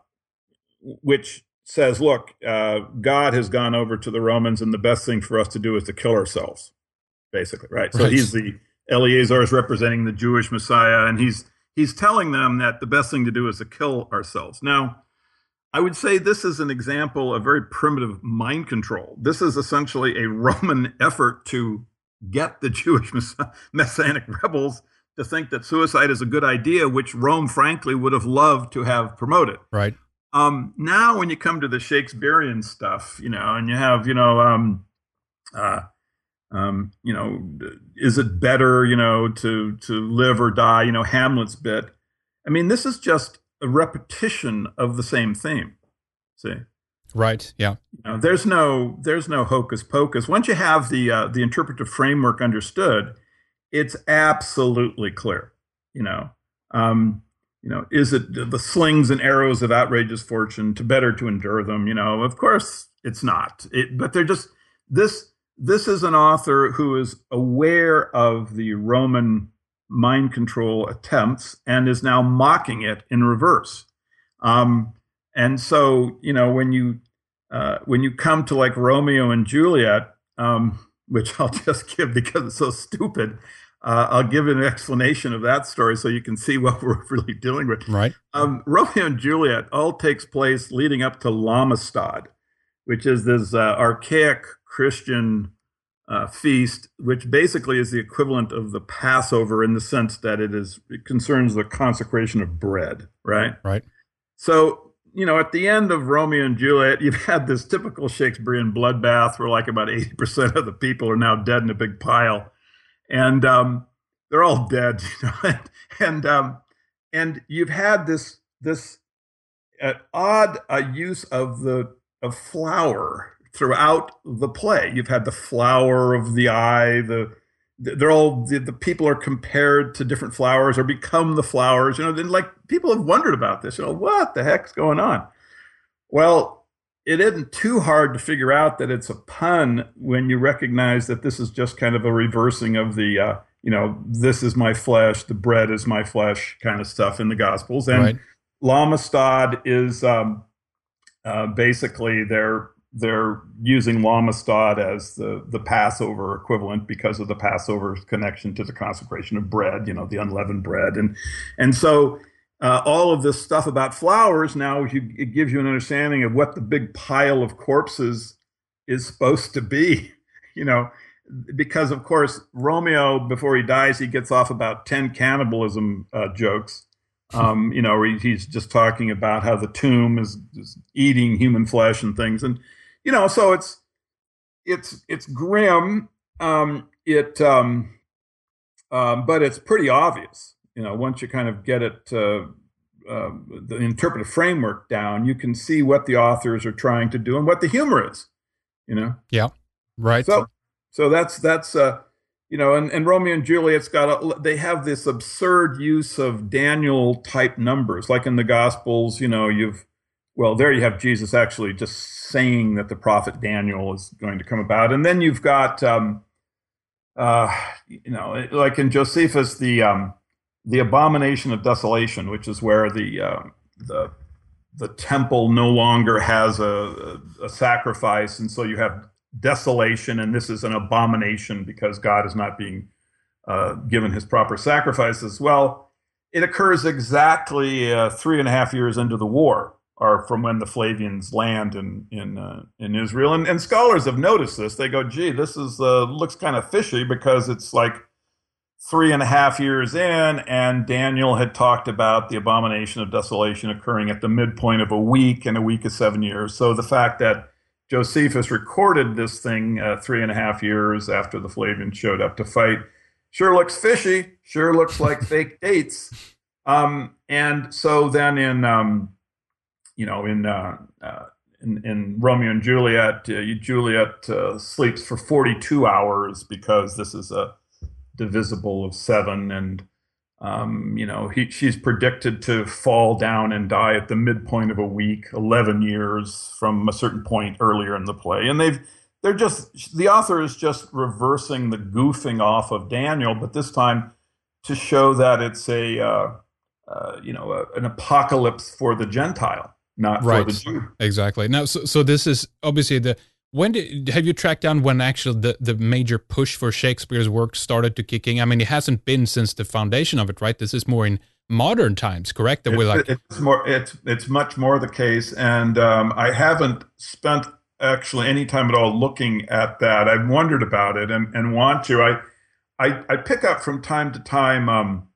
which says, "Look, uh, God has gone over to the Romans, and the best thing for us to do is to kill ourselves." Basically, right? right. So he's the Eleazar is representing the Jewish Messiah, and he's he's telling them that the best thing to do is to kill ourselves. Now, I would say this is an example of very primitive mind control. This is essentially a Roman effort to get the Jewish Messianic rebels to think that suicide is a good idea, which Rome, frankly, would have loved to have promoted. Right. Um, now, when you come to the Shakespearean stuff, you know, and you have, you know, um, uh, um, you know, is it better, you know, to to live or die? You know, Hamlet's bit. I mean, this is just a repetition of the same theme. See. Right. Yeah. You know, there's no there's no hocus pocus. Once you have the uh, the interpretive framework understood, it's absolutely clear, you know, um, you know, is it the slings and arrows of outrageous fortune to better to endure them? You know, of course it's not, it, but they're just, this, this is an author who is aware of the Roman mind control attempts and is now mocking it in reverse. Um, and so, you know, when you, uh, when you come to like Romeo and Juliet, um, which I'll just give because it's so stupid. Uh, I'll give an explanation of that story so you can see what we're really dealing with. Right. Um, Romeo and Juliet all takes place leading up to Lamistad, which is this uh, archaic Christian uh, feast, which basically is the equivalent of the Passover in the sense that it is it concerns the consecration of bread. Right. Right. So, you know, at the end of Romeo and Juliet, you've had this typical Shakespearean bloodbath where like about eighty percent of the people are now dead in a big pile. And um, they're all dead, you know, and and, um, and you've had this this uh, odd uh, use of the of flower throughout the play. You've had the flower of the eye. The they're all the, the people are compared to different flowers or become the flowers. You know, then like people have wondered about this. You know, what the heck's going on? Well, it isn't too hard to figure out that it's a pun when you recognize that this is just kind of a reversing of the, uh, you know, this is my flesh, the bread is my flesh kind of stuff in the Gospels. And right. Lamistad is um, uh, basically they're they're using Lamistad as the the Passover equivalent because of the Passover's connection to the consecration of bread, you know, the unleavened bread, and and so. Uh, all of this stuff about flowers now you, it gives you an understanding of what the big pile of corpses is supposed to be, you know, because of course Romeo, before he dies, he gets off about ten cannibalism uh, jokes, um, you know, where he, he's just talking about how the tomb is, is eating human flesh and things, and you know, so it's it's it's grim, um, it, um, um, but it's pretty obvious. You know, once you kind of get it, uh, uh, the interpretive framework down, you can see what the authors are trying to do and what the humor is. You know. Yeah. Right. So, so that's that's uh, you know, and, and Romeo and Juliet's got a, they have this absurd use of Daniel type numbers, like in the Gospels. You know, you've well, there you have Jesus actually just saying that the prophet Daniel is going to come about, and then you've got, um, uh, you know, like in Josephus, the um, the abomination of desolation, which is where the uh, the the temple no longer has a, a, a sacrifice, and so you have desolation, and this is an abomination because God is not being uh, given his proper sacrifices. Well, it occurs exactly uh, three and a half years into the war, or from when the Flavians land in in uh, in Israel, and, and scholars have noticed this. They go, "Gee, this is uh, looks kind of fishy because it's like three and a half years in, and Daniel had talked about the abomination of desolation occurring at the midpoint of a week, and a week is seven years. So the fact that Josephus recorded this thing uh, three and a half years after the Flavians showed up to fight sure looks fishy, sure looks like fake dates. Um, and so then in, um, you know, in, uh, uh, in, in Romeo and Juliet, uh, Juliet uh, sleeps for forty-two hours because this is a divisible of seven, and um, you know he, she's predicted to fall down and die at the midpoint of a week, eleven years from a certain point earlier in the play. And they've they're just the author is just reversing the goofing off of Daniel, but this time to show that it's a uh, uh, you know a, an apocalypse for the Gentile, not right. for the Jew. Exactly. Now, so, so this is obviously the. When did, have you tracked down when actually the, the major push for Shakespeare's work started to kick in? I mean, it hasn't been since the foundation of it, right? This is more in modern times, correct? That it's, we're like it's more, it's it's much more the case, and um, I haven't spent actually any time at all looking at that. I've wondered about it and, and want to. I, I I pick up from time to time um,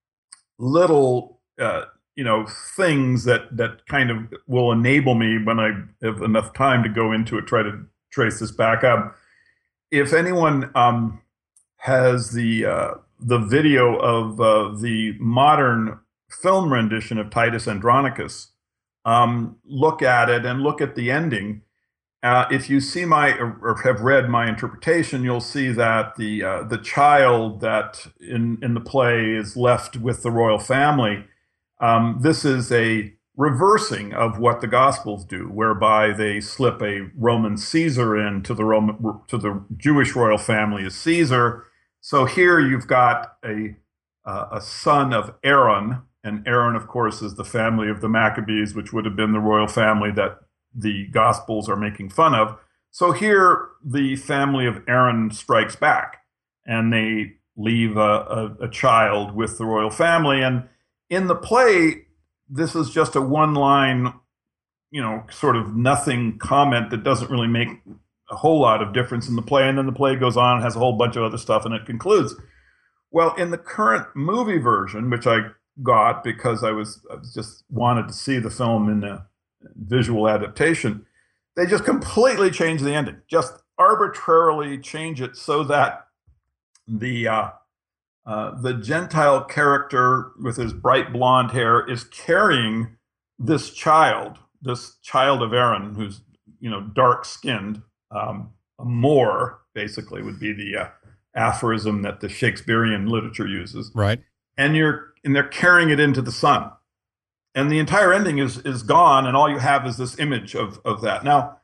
little uh, you know things that that kind of will enable me when I have enough time to go into it, try to trace this back up. If anyone um, has the uh, the video of uh, the modern film rendition of Titus Andronicus, um, look at it and look at the ending. Uh, if you see my or have read my interpretation, you'll see that the uh, the child that in in the play is left with the royal family. Um, this is a reversing of what the Gospels do, whereby they slip a Roman Caesar in to the Roman to the Jewish royal family as Caesar. So here you've got a uh, a son of Aaron, and Aaron, of course, is the family of the Maccabees, which would have been the royal family that the Gospels are making fun of. So here the family of Aaron strikes back, and they leave a, a, a child with the royal family. And in the play, this is just a one-line, you know, sort of nothing comment that doesn't really make a whole lot of difference in the play. And then the play goes on and has a whole bunch of other stuff, and it concludes. Well, in the current movie version, which I got because I was, I was just wanted to see the film in a visual adaptation, they just completely change the ending, just arbitrarily change it so that the uh, Uh, the Gentile character with his bright blonde hair is carrying this child, this child of Aaron, who's, you know, dark skinned. Um, a Moor, basically, would be the uh, aphorism that the Shakespearean literature uses. Right. And you're and they're carrying it into the sun, and the entire ending is is gone, and all you have is this image of of that. Now,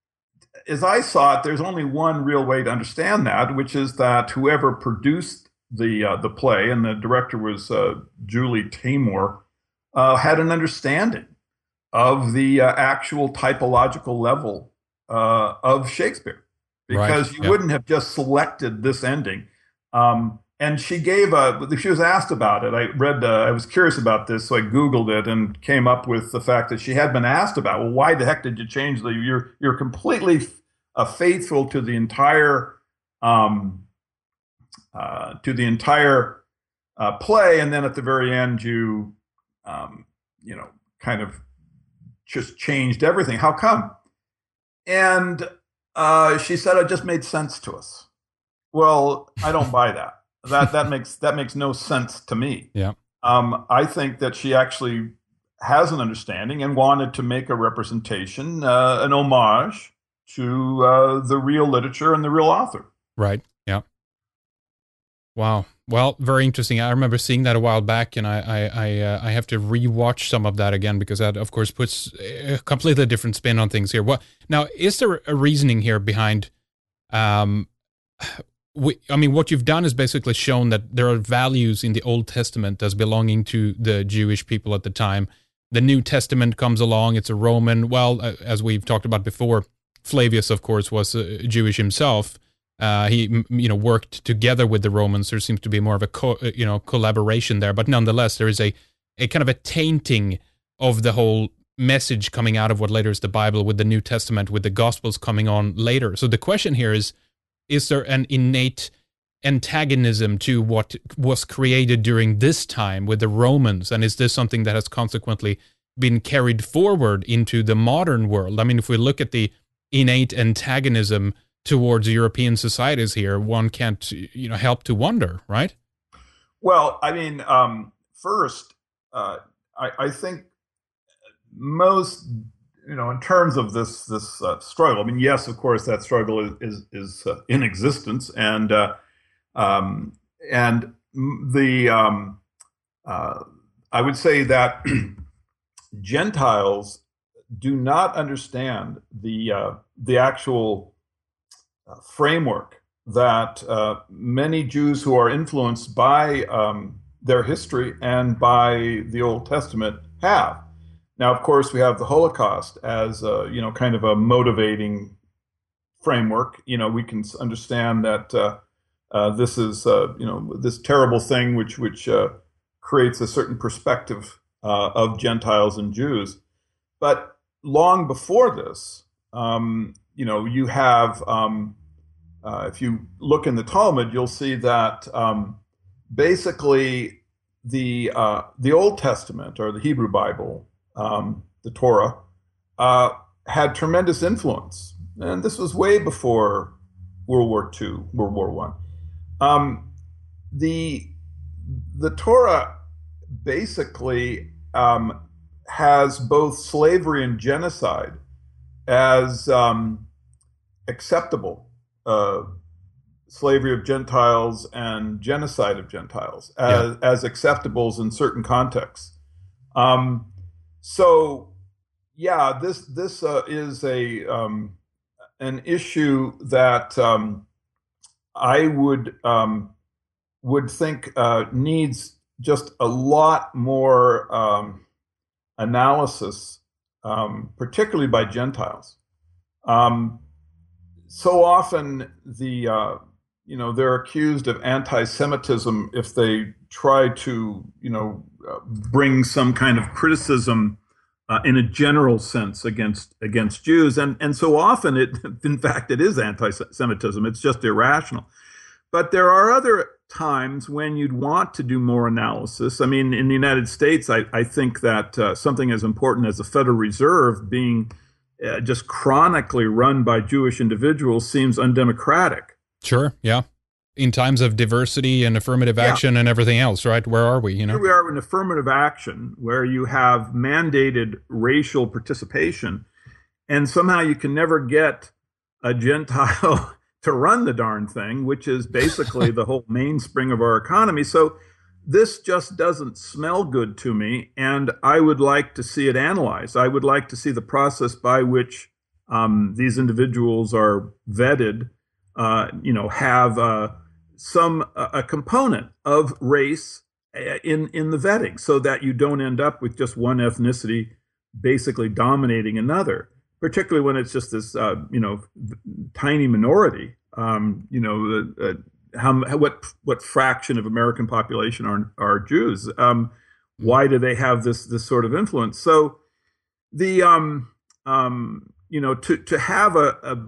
as I saw it, there's only one real way to understand that, which is that whoever produced the uh, the play, and the director was uh, Julie Taymor, uh, had an understanding of the uh, actual typological level uh, of Shakespeare, because right. you yep. wouldn't have just selected this ending. Um, and she gave a, she was asked about it. I read, uh, I was curious about this, so I Googled it and came up with the fact that she had been asked about, well, why the heck did you change the, you're, you're completely uh, faithful to the entire, um, Uh, to the entire uh, play, and then at the very end, you, um, you know, kind of just changed everything. How come? And uh, she said it just made sense to us. Well, I don't buy that. That that makes that makes no sense to me. Yeah. Um, I think that she actually has an understanding and wanted to make a representation, uh, an homage to uh, the real literature and the real author. Right. Yeah. Wow. Well, very interesting. I remember seeing that a while back, and I I I, uh, I have to rewatch some of that again because that, of course, puts a completely different spin on things here. What now? Is there a reasoning here behind? Um, we, I mean, what you've done is basically shown that there are values in the Old Testament as belonging to the Jewish people at the time. The New Testament comes along; it's a Roman. Well, uh, as we've talked about before, Flavius, of course, was uh, Jewish himself. Uh, he, you know, worked together with the Romans. There seems to be more of a, co- you know, collaboration there. But nonetheless, there is a, a kind of a tainting of the whole message coming out of what later is the Bible with the New Testament, with the Gospels coming on later. So the question here is, is there an innate antagonism to what was created during this time with the Romans? And is this something that has consequently been carried forward into the modern world? I mean, if we look at the innate antagonism towards European societies here, one can't, you know, help to wonder, right? Well, I mean, um, first, uh, I, I think most, you know, in terms of this this uh, struggle. I mean, yes, of course, that struggle is is, is uh, in existence, and uh, um, and the um, uh, I would say that Gentiles do not understand the uh, the actual Uh, framework that uh, many Jews who are influenced by um, their history and by the Old Testament have. Now, of course, we have the Holocaust as a, you know, kind of a motivating framework. You know, we can understand that uh, uh, this is uh, you know, this terrible thing which which uh, creates a certain perspective uh, of Gentiles and Jews. But long before this, um, you know, you have, um, uh, if you look in the Talmud, you'll see that um, basically the uh, the Old Testament, or the Hebrew Bible, um, the Torah, uh, had tremendous influence, and this was way before World War Two, World War One. Um, the the Torah basically um, has both slavery and genocide as um, acceptable, uh, slavery of Gentiles and genocide of Gentiles as, yeah. as acceptables in certain contexts. Um, so, yeah, this this uh, is a um, an issue that um, I would um, would think uh, needs just a lot more um, analysis. Um, particularly by Gentiles. Um, so often the, uh, you know, they're accused of anti-Semitism if they try to, you know, uh, bring some kind of criticism uh, in a general sense against against Jews. And, and so often, it, in fact, it is anti-Semitism. It's just irrational. But there are other times when you'd want to do more analysis. I mean, in the United States, I, I think that uh, something as important as the Federal Reserve being uh, just chronically run by Jewish individuals seems undemocratic. Sure, yeah. In times of diversity and affirmative yeah. action and everything else, right? Where are we? You know, here we are in affirmative action, where you have mandated racial participation, and somehow you can never get a Gentile to run the darn thing, which is basically the whole mainspring of our economy. So this just doesn't smell good to me, and I would like to see it analyzed. I would like to see the process by which um, these individuals are vetted, uh, you know, have uh, some a component of race in in the vetting, so that you don't end up with just one ethnicity basically dominating another. Particularly when it's just this, uh, you know, tiny minority. Um, you know, uh, how what what fraction of American population are are Jews? Um, why do they have this this sort of influence? So, the um, um, you know, to to have a, a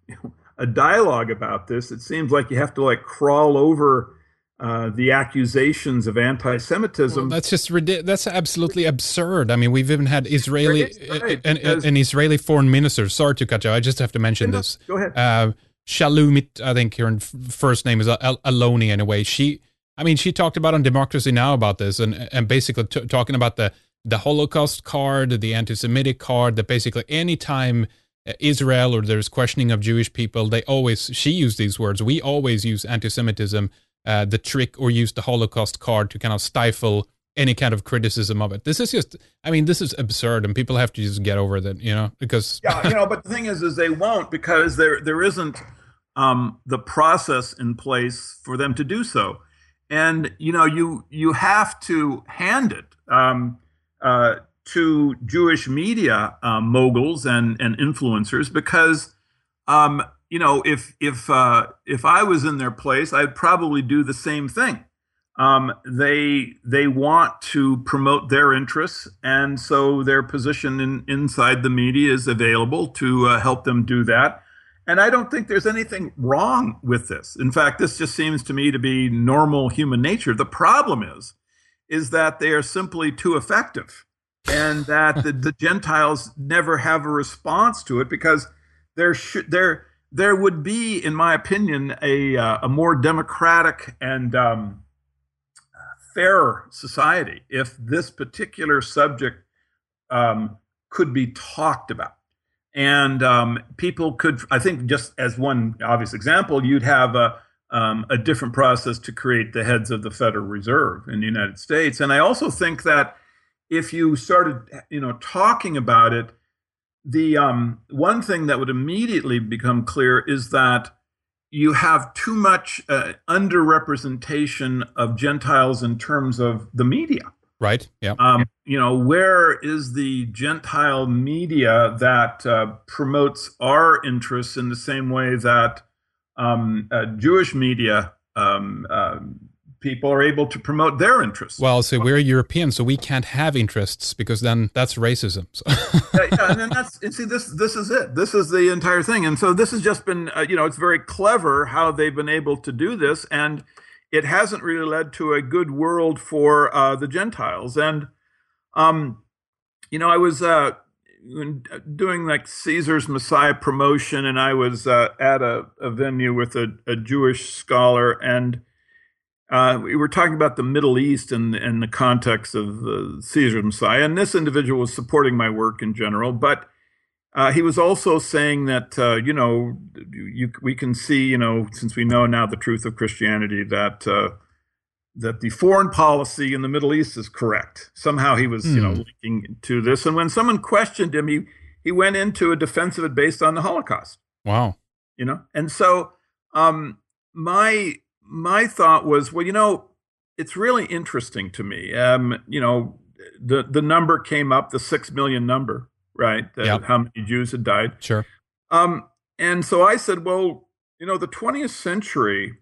a dialogue about this, it seems like you have to like crawl over Uh, the accusations of anti-Semitism. Well, that's just ridiculous. That's absolutely absurd. I mean, we've even had Israeli right, an, an, an Israeli foreign minister. Sorry to cut you. I just have to mention no, this. Go ahead. Uh, Shalomit, I think her first name is Al- Aloni. Anyway, she. I mean, she talked about on Democracy Now! About this, and and basically t- talking about the the Holocaust card, the anti-Semitic card. That basically any time Israel or there's questioning of Jewish people, they always. She used these words. We always use anti-Semitism uh, the trick or use the Holocaust card to kind of stifle any kind of criticism of it. This is just, I mean, this is absurd, and people have to just get over that, you know, because yeah, you know, but the thing is, is they won't, because there there isn't um, the process in place for them to do so, and you know, you you have to hand it um, uh, to Jewish media uh, moguls and and influencers, because um, you know, if if uh, if I was in their place, I'd probably do the same thing. Um, they they want to promote their interests, and so their position in, inside the media is available to uh, help them do that. And I don't think there's anything wrong with this. In fact, this just seems to me to be normal human nature. The problem is, is that they are simply too effective, and that the, the Gentiles never have a response to it, because there should there there would be, in my opinion, a uh, a more democratic and um, fairer society if this particular subject um, could be talked about. And um, people could, I think, just as one obvious example, you'd have a, um, a different process to create the heads of the Federal Reserve in the United States. And I also think that if you started, you know, talking about it, the um, one thing that would immediately become clear is that you have too much uh, underrepresentation of Gentiles in terms of the media. Right. Yeah. Um, you know, where is the Gentile media that uh, promotes our interests in the same way that um, uh, Jewish media um, uh, people are able to promote their interests? Well, so we're European, so we can't have interests, because then that's racism. So. yeah, yeah, and then that's and see this this is it. This is the entire thing, and so this has just been uh, you know, it's very clever how they've been able to do this, and it hasn't really led to a good world for uh, the Gentiles. And um, you know, I was uh, doing like Caesar's Messiah promotion, and I was uh, at a, a venue with a, a Jewish scholar, and Uh, we were talking about the Middle East and in, in the context of uh, Caesar's Messiah, and this individual was supporting my work in general, but uh, he was also saying that, uh, you know, you, we can see, you know, since we know now the truth of Christianity, that uh, that the foreign policy in the Middle East is correct. Somehow he was, mm. you know, linking to this. And when someone questioned him, he, he went into a defense of it based on the Holocaust. Wow. You know, and so um, my... My thought was, well, you know, it's really interesting to me. Um, you know, the the number came up, the six million number, right? Uh, yep. How many Jews had died? Sure. Um, and so I said, well, you know, the twentieth century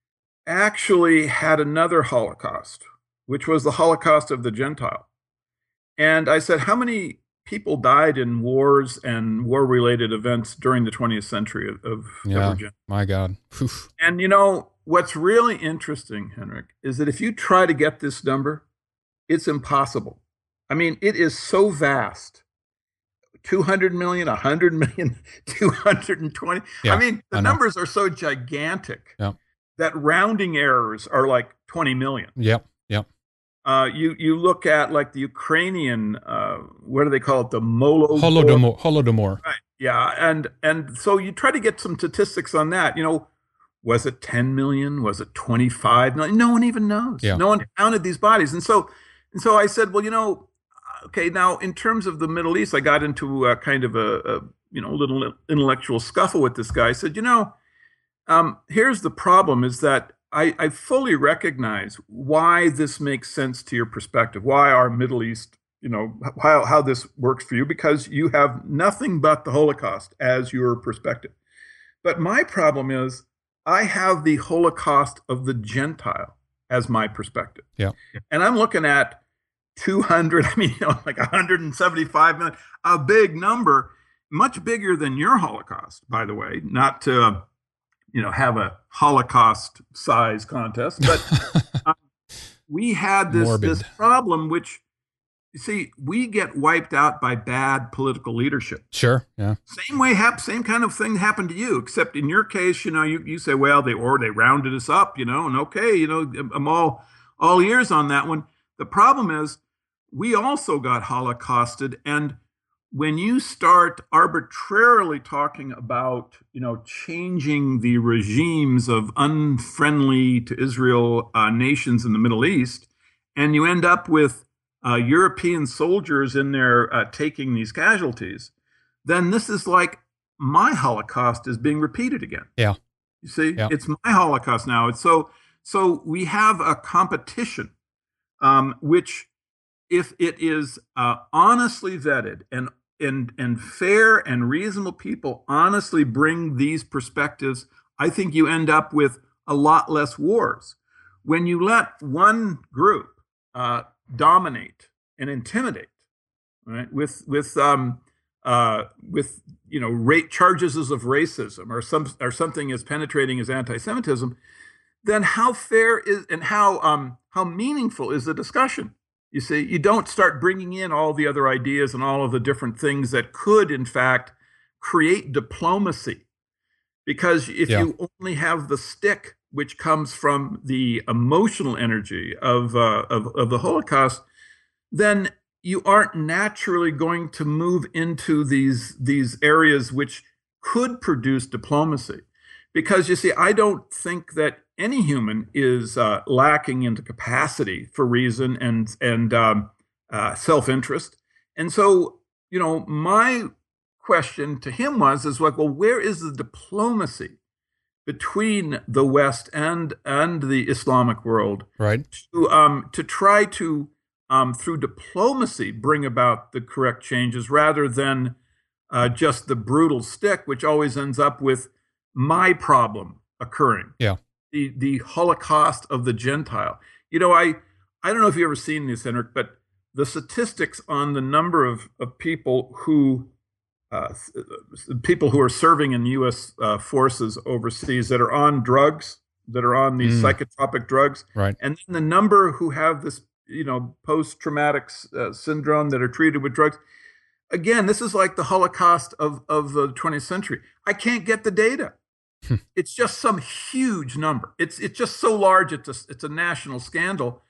actually had another Holocaust, which was the Holocaust of the Gentile. And I said, how many people died in wars and war-related events during the twentieth century of, of yeah, Gentiles? My God. Oof. And, you know, what's really interesting, Henrik, is that if you try to get this number, it's impossible. I mean, it is so vast. two hundred million, one hundred million, two hundred twenty. Yeah, I mean, the I numbers are so gigantic yeah. that rounding errors are like twenty million. Yep, yep. Uh, you you look at like the Ukrainian, uh, what do they call it? The Molo Holodomor. Holodomor. Right. Yeah, and and so you try to get some statistics on that. You know, was it ten million? Was it twenty-five million? No one even knows. Yeah. No one counted these bodies. And so, and so I said, well, you know, okay, now in terms of the Middle East, I got into a kind of a, a you know, little intellectual scuffle with this guy. I said, you know, um, here's the problem is that I, I fully recognize why this makes sense to your perspective, why our Middle East, you know, how, how this works for you, because you have nothing but the Holocaust as your perspective. But my problem is, I have the Holocaust of the Gentile as my perspective. Yeah. And I'm looking at two hundred, I mean, you know, like one hundred seventy-five million, a big number, much bigger than your Holocaust, by the way, not to, you know, have a Holocaust size contest, but um, we had this, this problem, which, you see, we get wiped out by bad political leadership. Sure. Yeah. Same way, hap- same kind of thing happened to you, except in your case, you know, you, you say, well, they or they rounded us up, you know, and okay, you know, I'm all all ears on that one. The problem is, we also got Holocausted, and when you start arbitrarily talking about, you know, changing the regimes of unfriendly to Israel uh, nations in the Middle East, and you end up with uh, European soldiers in there uh, taking these casualties, then this is like my Holocaust is being repeated again. Yeah. You see, yeah. it's my Holocaust now. It's so so we have a competition, um, which, if it is uh, honestly vetted and and and fair and reasonable people honestly bring these perspectives, I think you end up with a lot less wars. When you let one group uh, dominate and intimidate, right, with with um, uh, with you know rate charges of racism or some or something as penetrating as anti-Semitism, then how fair is and how um, how meaningful is the discussion? You see, you don't start bringing in all the other ideas and all of the different things that could, in fact, create diplomacy. Because if yeah. you only have the stick, which comes from the emotional energy of, uh, of, of the Holocaust, then you aren't naturally going to move into these, these areas which could produce diplomacy. Because you see, I don't think that any human is uh, lacking into capacity for reason and and um, uh, self-interest. And so, you know, my question to him was, is like, well, where is the diplomacy between the West and and the Islamic world, right? To um, to try to um, through diplomacy bring about the correct changes rather than uh, just the brutal stick, which always ends up with my problem occurring. Yeah. The the Holocaust of the Gentile. You know, I I don't know if you've ever seen this, Henrik, but the statistics on the number of, of people who uh, people who are serving in U S uh, forces overseas that are on drugs, that are on these mm. psychotropic drugs, right, and then the number who have this, you know, post-traumatic uh, syndrome that are treated with drugs. Again, this is like the Holocaust of of the twentieth century. I can't get the data. It's just some huge number. It's it's just so large. It's a, it's a national scandal,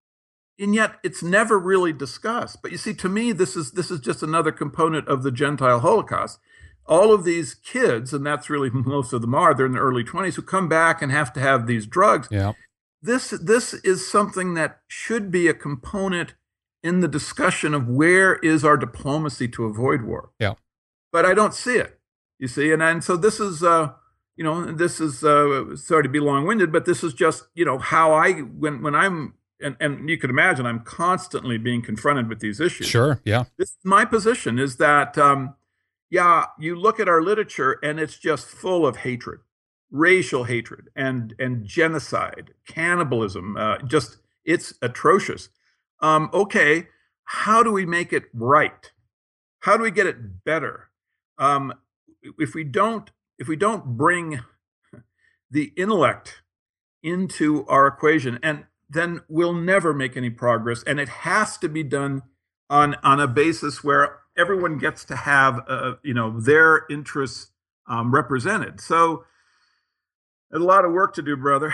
and yet it's never really discussed. But you see, to me, this is this is just another component of the Gentile Holocaust. All of these kids, and that's really most of them are, they're in their early twenties, who come back and have to have these drugs. Yeah. This this is something that should be a component in the discussion of where is our diplomacy to avoid war. Yeah. But I don't see it. You see, and and so this is. Uh, You know, this is uh, sorry to be long-winded, but this is just, you know, how I when when I'm and, and you could imagine I'm constantly being confronted with these issues. Sure, yeah. This my position is that um, yeah, you look at our literature and it's just full of hatred, racial hatred, and and genocide, cannibalism. Uh, just it's atrocious. Um, okay, how do we make it right? How do we get it better? Um, if we don't. If we don't bring the intellect into our equation, and then we'll never make any progress. And it has to be done on on a basis where everyone gets to have, uh, you know, their interests um, represented. So, there's a lot of work to do, brother.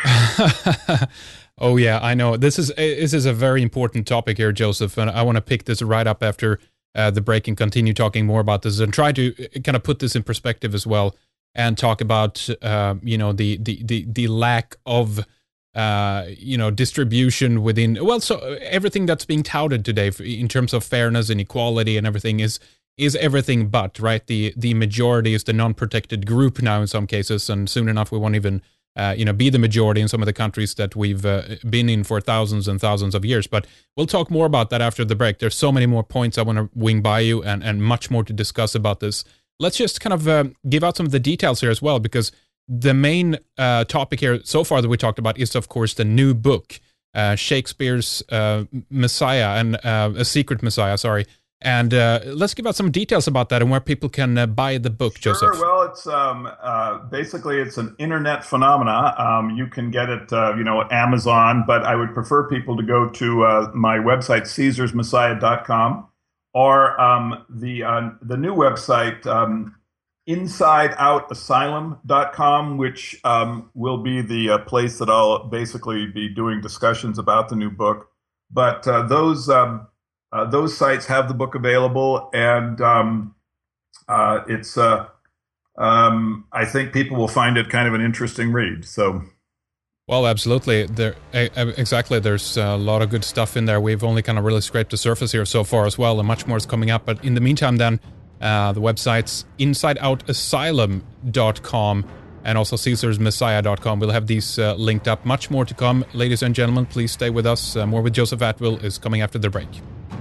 Oh yeah, I know. This is this is a very important topic here, Joseph, and I want to pick this right up after uh, the break and continue talking more about this and try to kind of put this in perspective as well. And talk about uh, you know the, the the the lack of uh, you know distribution within well so everything that's being touted today in terms of fairness and equality and everything is is everything but right. The the majority is the non-protected group now in some cases, and soon enough we won't even uh, you know be the majority in some of the countries that we've uh, been in for thousands and thousands of years. But we'll talk more about that after the break. There's so many more points I want to wing by you, and and much more to discuss about this. Let's just kind of uh, give out some of the details here as well, because the main uh, topic here so far that we talked about is, of course, the new book, uh, Shakespeare's uh, Messiah, and uh, A Secret Messiah, sorry. And uh, let's give out some details about that and where people can uh, buy the book, sure, Joseph. Well, it's um, uh, basically it's an internet phenomena. Um, you can get it, uh, you know, at Amazon, but I would prefer people to go to uh, my website, caesars messiah dot com. Or um, the uh, the new website, um, inside out asylum dot com, which um, will be the uh, place that I'll basically be doing discussions about the new book. But uh, those um, uh, those sites have the book available, and um, uh, it's uh, um, I think people will find it kind of an interesting read. So. Well, absolutely. There, exactly. There's a lot of good stuff in there. We've only kind of really scraped the surface here so far as well, and much more is coming up. But in the meantime, then, uh, the websites inside out asylum dot com and also caesars messiah dot com. We'll have these uh, linked up. Much more to come. Ladies and gentlemen, please stay with us. Uh, more with Joseph Atwill is coming after the break.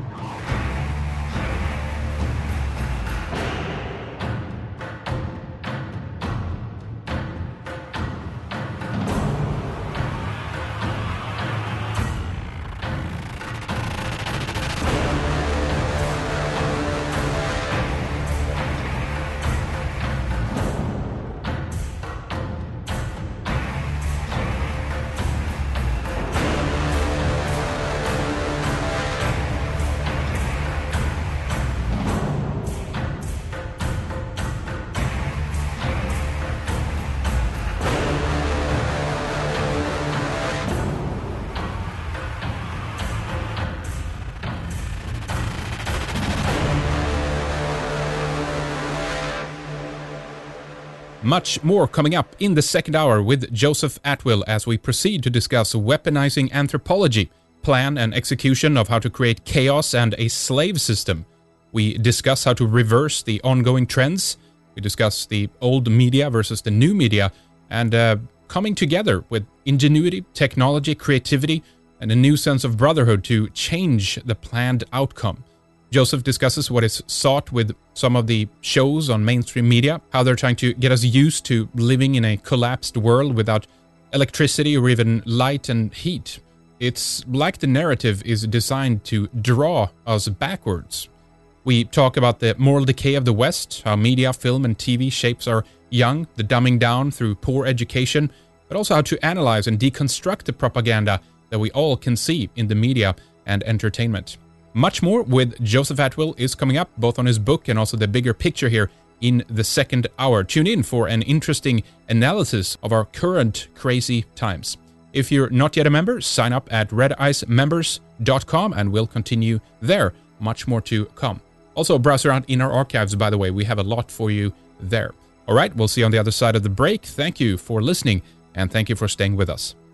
Much more coming up in the second hour with Joseph Atwill as we proceed to discuss weaponizing anthropology, plan and execution of how to create chaos and a slave system. We discuss how to reverse the ongoing trends. We discuss the old media versus the new media, and uh, coming together with ingenuity, technology, creativity, and a new sense of brotherhood to change the planned outcome. Joseph discusses what is sought with some of the shows on mainstream media, how they're trying to get us used to living in a collapsed world without electricity or even light and heat. It's like the narrative is designed to draw us backwards. We talk about the moral decay of the West, how media, film, and T V shapes our young, the dumbing down through poor education, but also how to analyze and deconstruct the propaganda that we all can see in the media and entertainment. Much more with Joseph Atwill is coming up, both on his book and also the bigger picture here in the second hour. Tune in for an interesting analysis of our current crazy times. If you're not yet a member, sign up at red ice members dot com and we'll continue there. Much more to come. Also, browse around in our archives, by the way. We have a lot for you there. All right, we'll see you on the other side of the break. Thank you for listening, and thank you for staying with us.